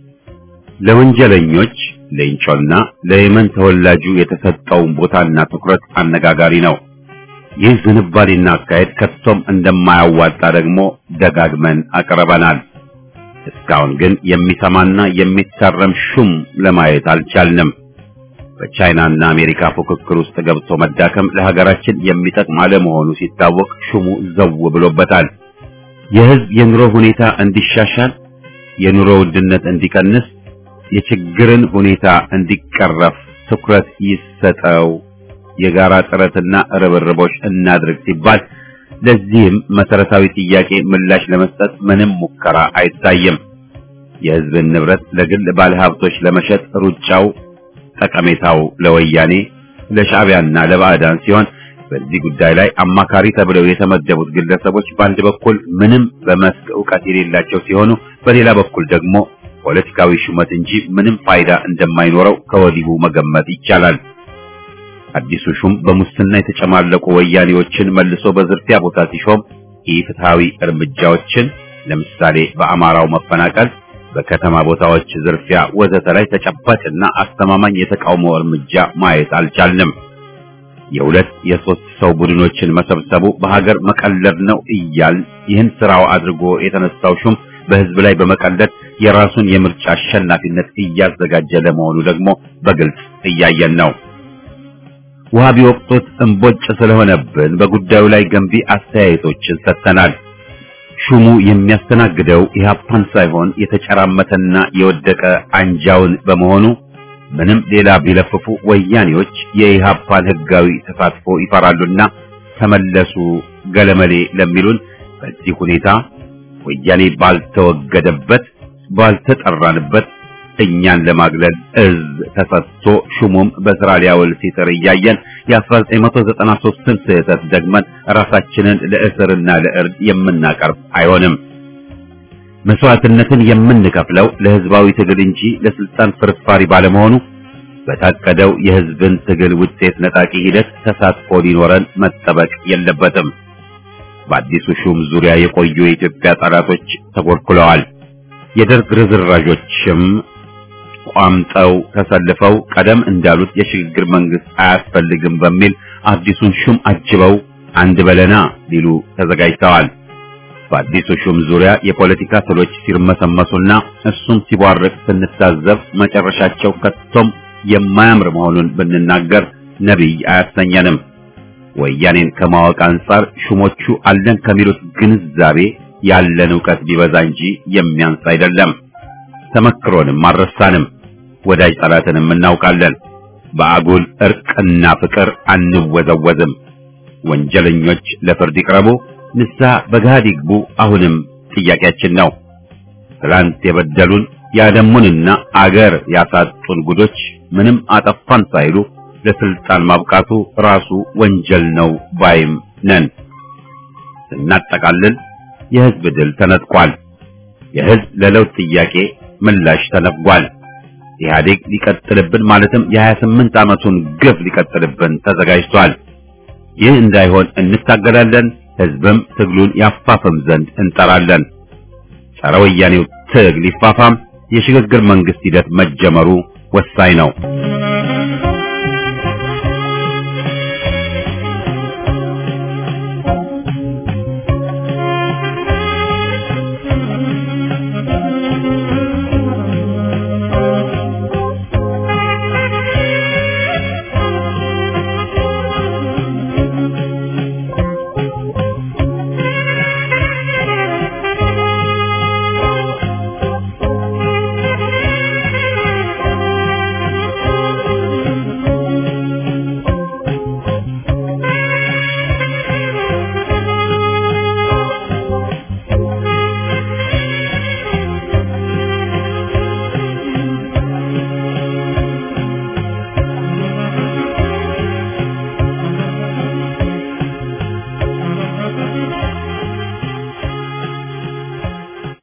ለወንጀለኞች ለእንጮና ለየመን ተወላጁ የተሰጠውን ቦታና ትኩረት አነጋጋሪ ነው። ይህ ዝንባሌና አካሄድ ከቶም እንደማያዋጣ ደግሞ ደጋግመን አቅርበናል። እስካሁን ግን የሚሰማና የሚታረም ሹም ለማየት አልቻልንም። በቻይናና አሜሪካ ፉክክር ውስጥ ገብቶ መዳከም ለሀገራችን የሚጠቅም አለመሆኑ ሲታወቅ ሹሙ ዘው ብሎበታል። የህዝብ የኑሮ ሁኔታ እንዲሻሻል፣ የኑሮ ውድነት እንዲቀንስ፣ የችግርን ሁኔታ እንዲቀረፍ ትኩረት ይሰጠው፣ የጋራ ጥረትና ርብርቦች እናድርግ ሲባል ለዚህም መሰረታዊ ጥያቄ ምላሽ ለመስጠት ምንም ሙከራ አይታይም። የህዝብን ንብረት ለግል ባለሀብቶች ለመሸጥ ሩጫው ጠቀሜታው ለወያኔ ለሻዕቢያና ለባዕዳን ሲሆን በዚህ ጉዳይ ላይ አማካሪ ተብለው የተመደቡት ግለሰቦች በአንድ በኩል ምንም በመስክ ዕውቀት የሌላቸው ሲሆኑ በሌላ በኩል ደግሞ ፖለቲካዊ ሹመት እንጂ ምንም ፋይዳ እንደማይኖረው ከወዲሁ መገመት ይቻላል። አዲሱ ሹም በሙስና የተጨማለቁ ወያኔዎችን መልሶ በዝርፊያ ቦታ ሲሾም ኢፍትሃዊ እርምጃዎችን ለምሳሌ በአማራው መፈናቀል፣ በከተማ ቦታዎች ዝርፊያ ወዘተ ላይ ተጨባጭና አስተማማኝ የተቃውሞ እርምጃ ማየት አልቻልንም። የሁለት የሶስት ሰው ቡድኖችን መሰብሰቡ በሀገር መቀለድ ነው እያል ይህን ስራው አድርጎ የተነሳው ሹም በህዝብ ላይ በመቀለድ የራሱን የምርጫ አሸናፊነት እያዘጋጀ ለመሆኑ ደግሞ በግልጽ እያየን ነው። ውሃ ቢወቅጡት እንቦጭ ስለሆነብን በጉዳዩ ላይ ገንቢ አስተያየቶችን ሰጥተናል። ሹሙ የሚያስተናግደው ኢህአፓን ሳይሆን የተጨራመተና የወደቀ አንጃውን በመሆኑ ምንም ሌላ ቢለፍፉ ወያኔዎች የኢህአፓን ህጋዊ ተሳትፎ ይፈራሉና ተመለሱ ገለመሌ ለሚሉን በዚህ ሁኔታ ወያኔ ባልተወገደበት ባልተጠራንበት እኛን ለማግለል እዝ ተሰጥቶ ሹሙም በስራ ሊያውል ሲጥር እያየን የ1993ን ስህተት ደግመን ራሳችንን ለእስርና ለእርድ የምናቀርብ አይሆንም። መስዋዕትነትን የምንከፍለው ለህዝባዊ ትግል እንጂ ለስልጣን ፍርፋሪ ባለመሆኑ በታቀደው የህዝብን ትግል ውጤት ነጣቂ ሂደት ተሳትፎ ሊኖረን መጠበቅ የለበትም። በአዲሱ ሹም ዙሪያ የቆዩ የኢትዮጵያ ጠላቶች ተጎርኩለዋል። የደርግ ርዝራዦችም ቋምጠው ተሰልፈው ቀደም እንዳሉት የሽግግር መንግስት አያስፈልግም በሚል አዲሱን ሹም አጅበው አንድ በለና ሊሉ ተዘጋጅተዋል። በአዲሱ ሹም ዙሪያ የፖለቲካ ትሎች ሲርመሰመሱና እሱም ሲቧርቅ ስንታዘብ መጨረሻቸው ከቶም የማያምር መሆኑን ብንናገር ነቢይ አያሰኘንም። ወያኔን ከማወቅ አንጻር ሹሞቹ አለን ከሚሉት ግንዛቤ ያለን ዕውቀት ቢበዛ እንጂ የሚያንስ አይደለም። ተመክሮንም አልረሳንም። ወዳጅ ጠላትንም እናውቃለን። በአጉል እርቅና ፍቅር አንወዘወዝም። ወንጀለኞች ለፍርድ ይቅረቡ፣ ንስሐ በገሃድ ይግቡ አሁንም ጥያቄያችን ነው። ትላንት የበደሉን ያደሙንና አገር ያሳጡን ጉዶች ምንም አጠፋን ሳይሉ ለስልጣን ማብቃቱ ራሱ ወንጀል ነው ባይም ነን። ስናጠቃልል የህዝብ ድል ተነጥቋል። የህዝብ ለለውጥ ጥያቄ ምላሽ ተነፍጓል። ኢህአዴግ ሊቀጥልብን ማለትም የሀያ ስምንት ዓመቱን ግፍ ሊቀጥልብን ተዘጋጅቷል። ይህ እንዳይሆን እንታገላለን። ህዝብም ትግሉን ያፋፍም ዘንድ እንጠራለን። ጸረ ወያኔው ትግል ይፋፋም። የሽግግር መንግስት ሂደት መጀመሩ ወሳኝ ነው።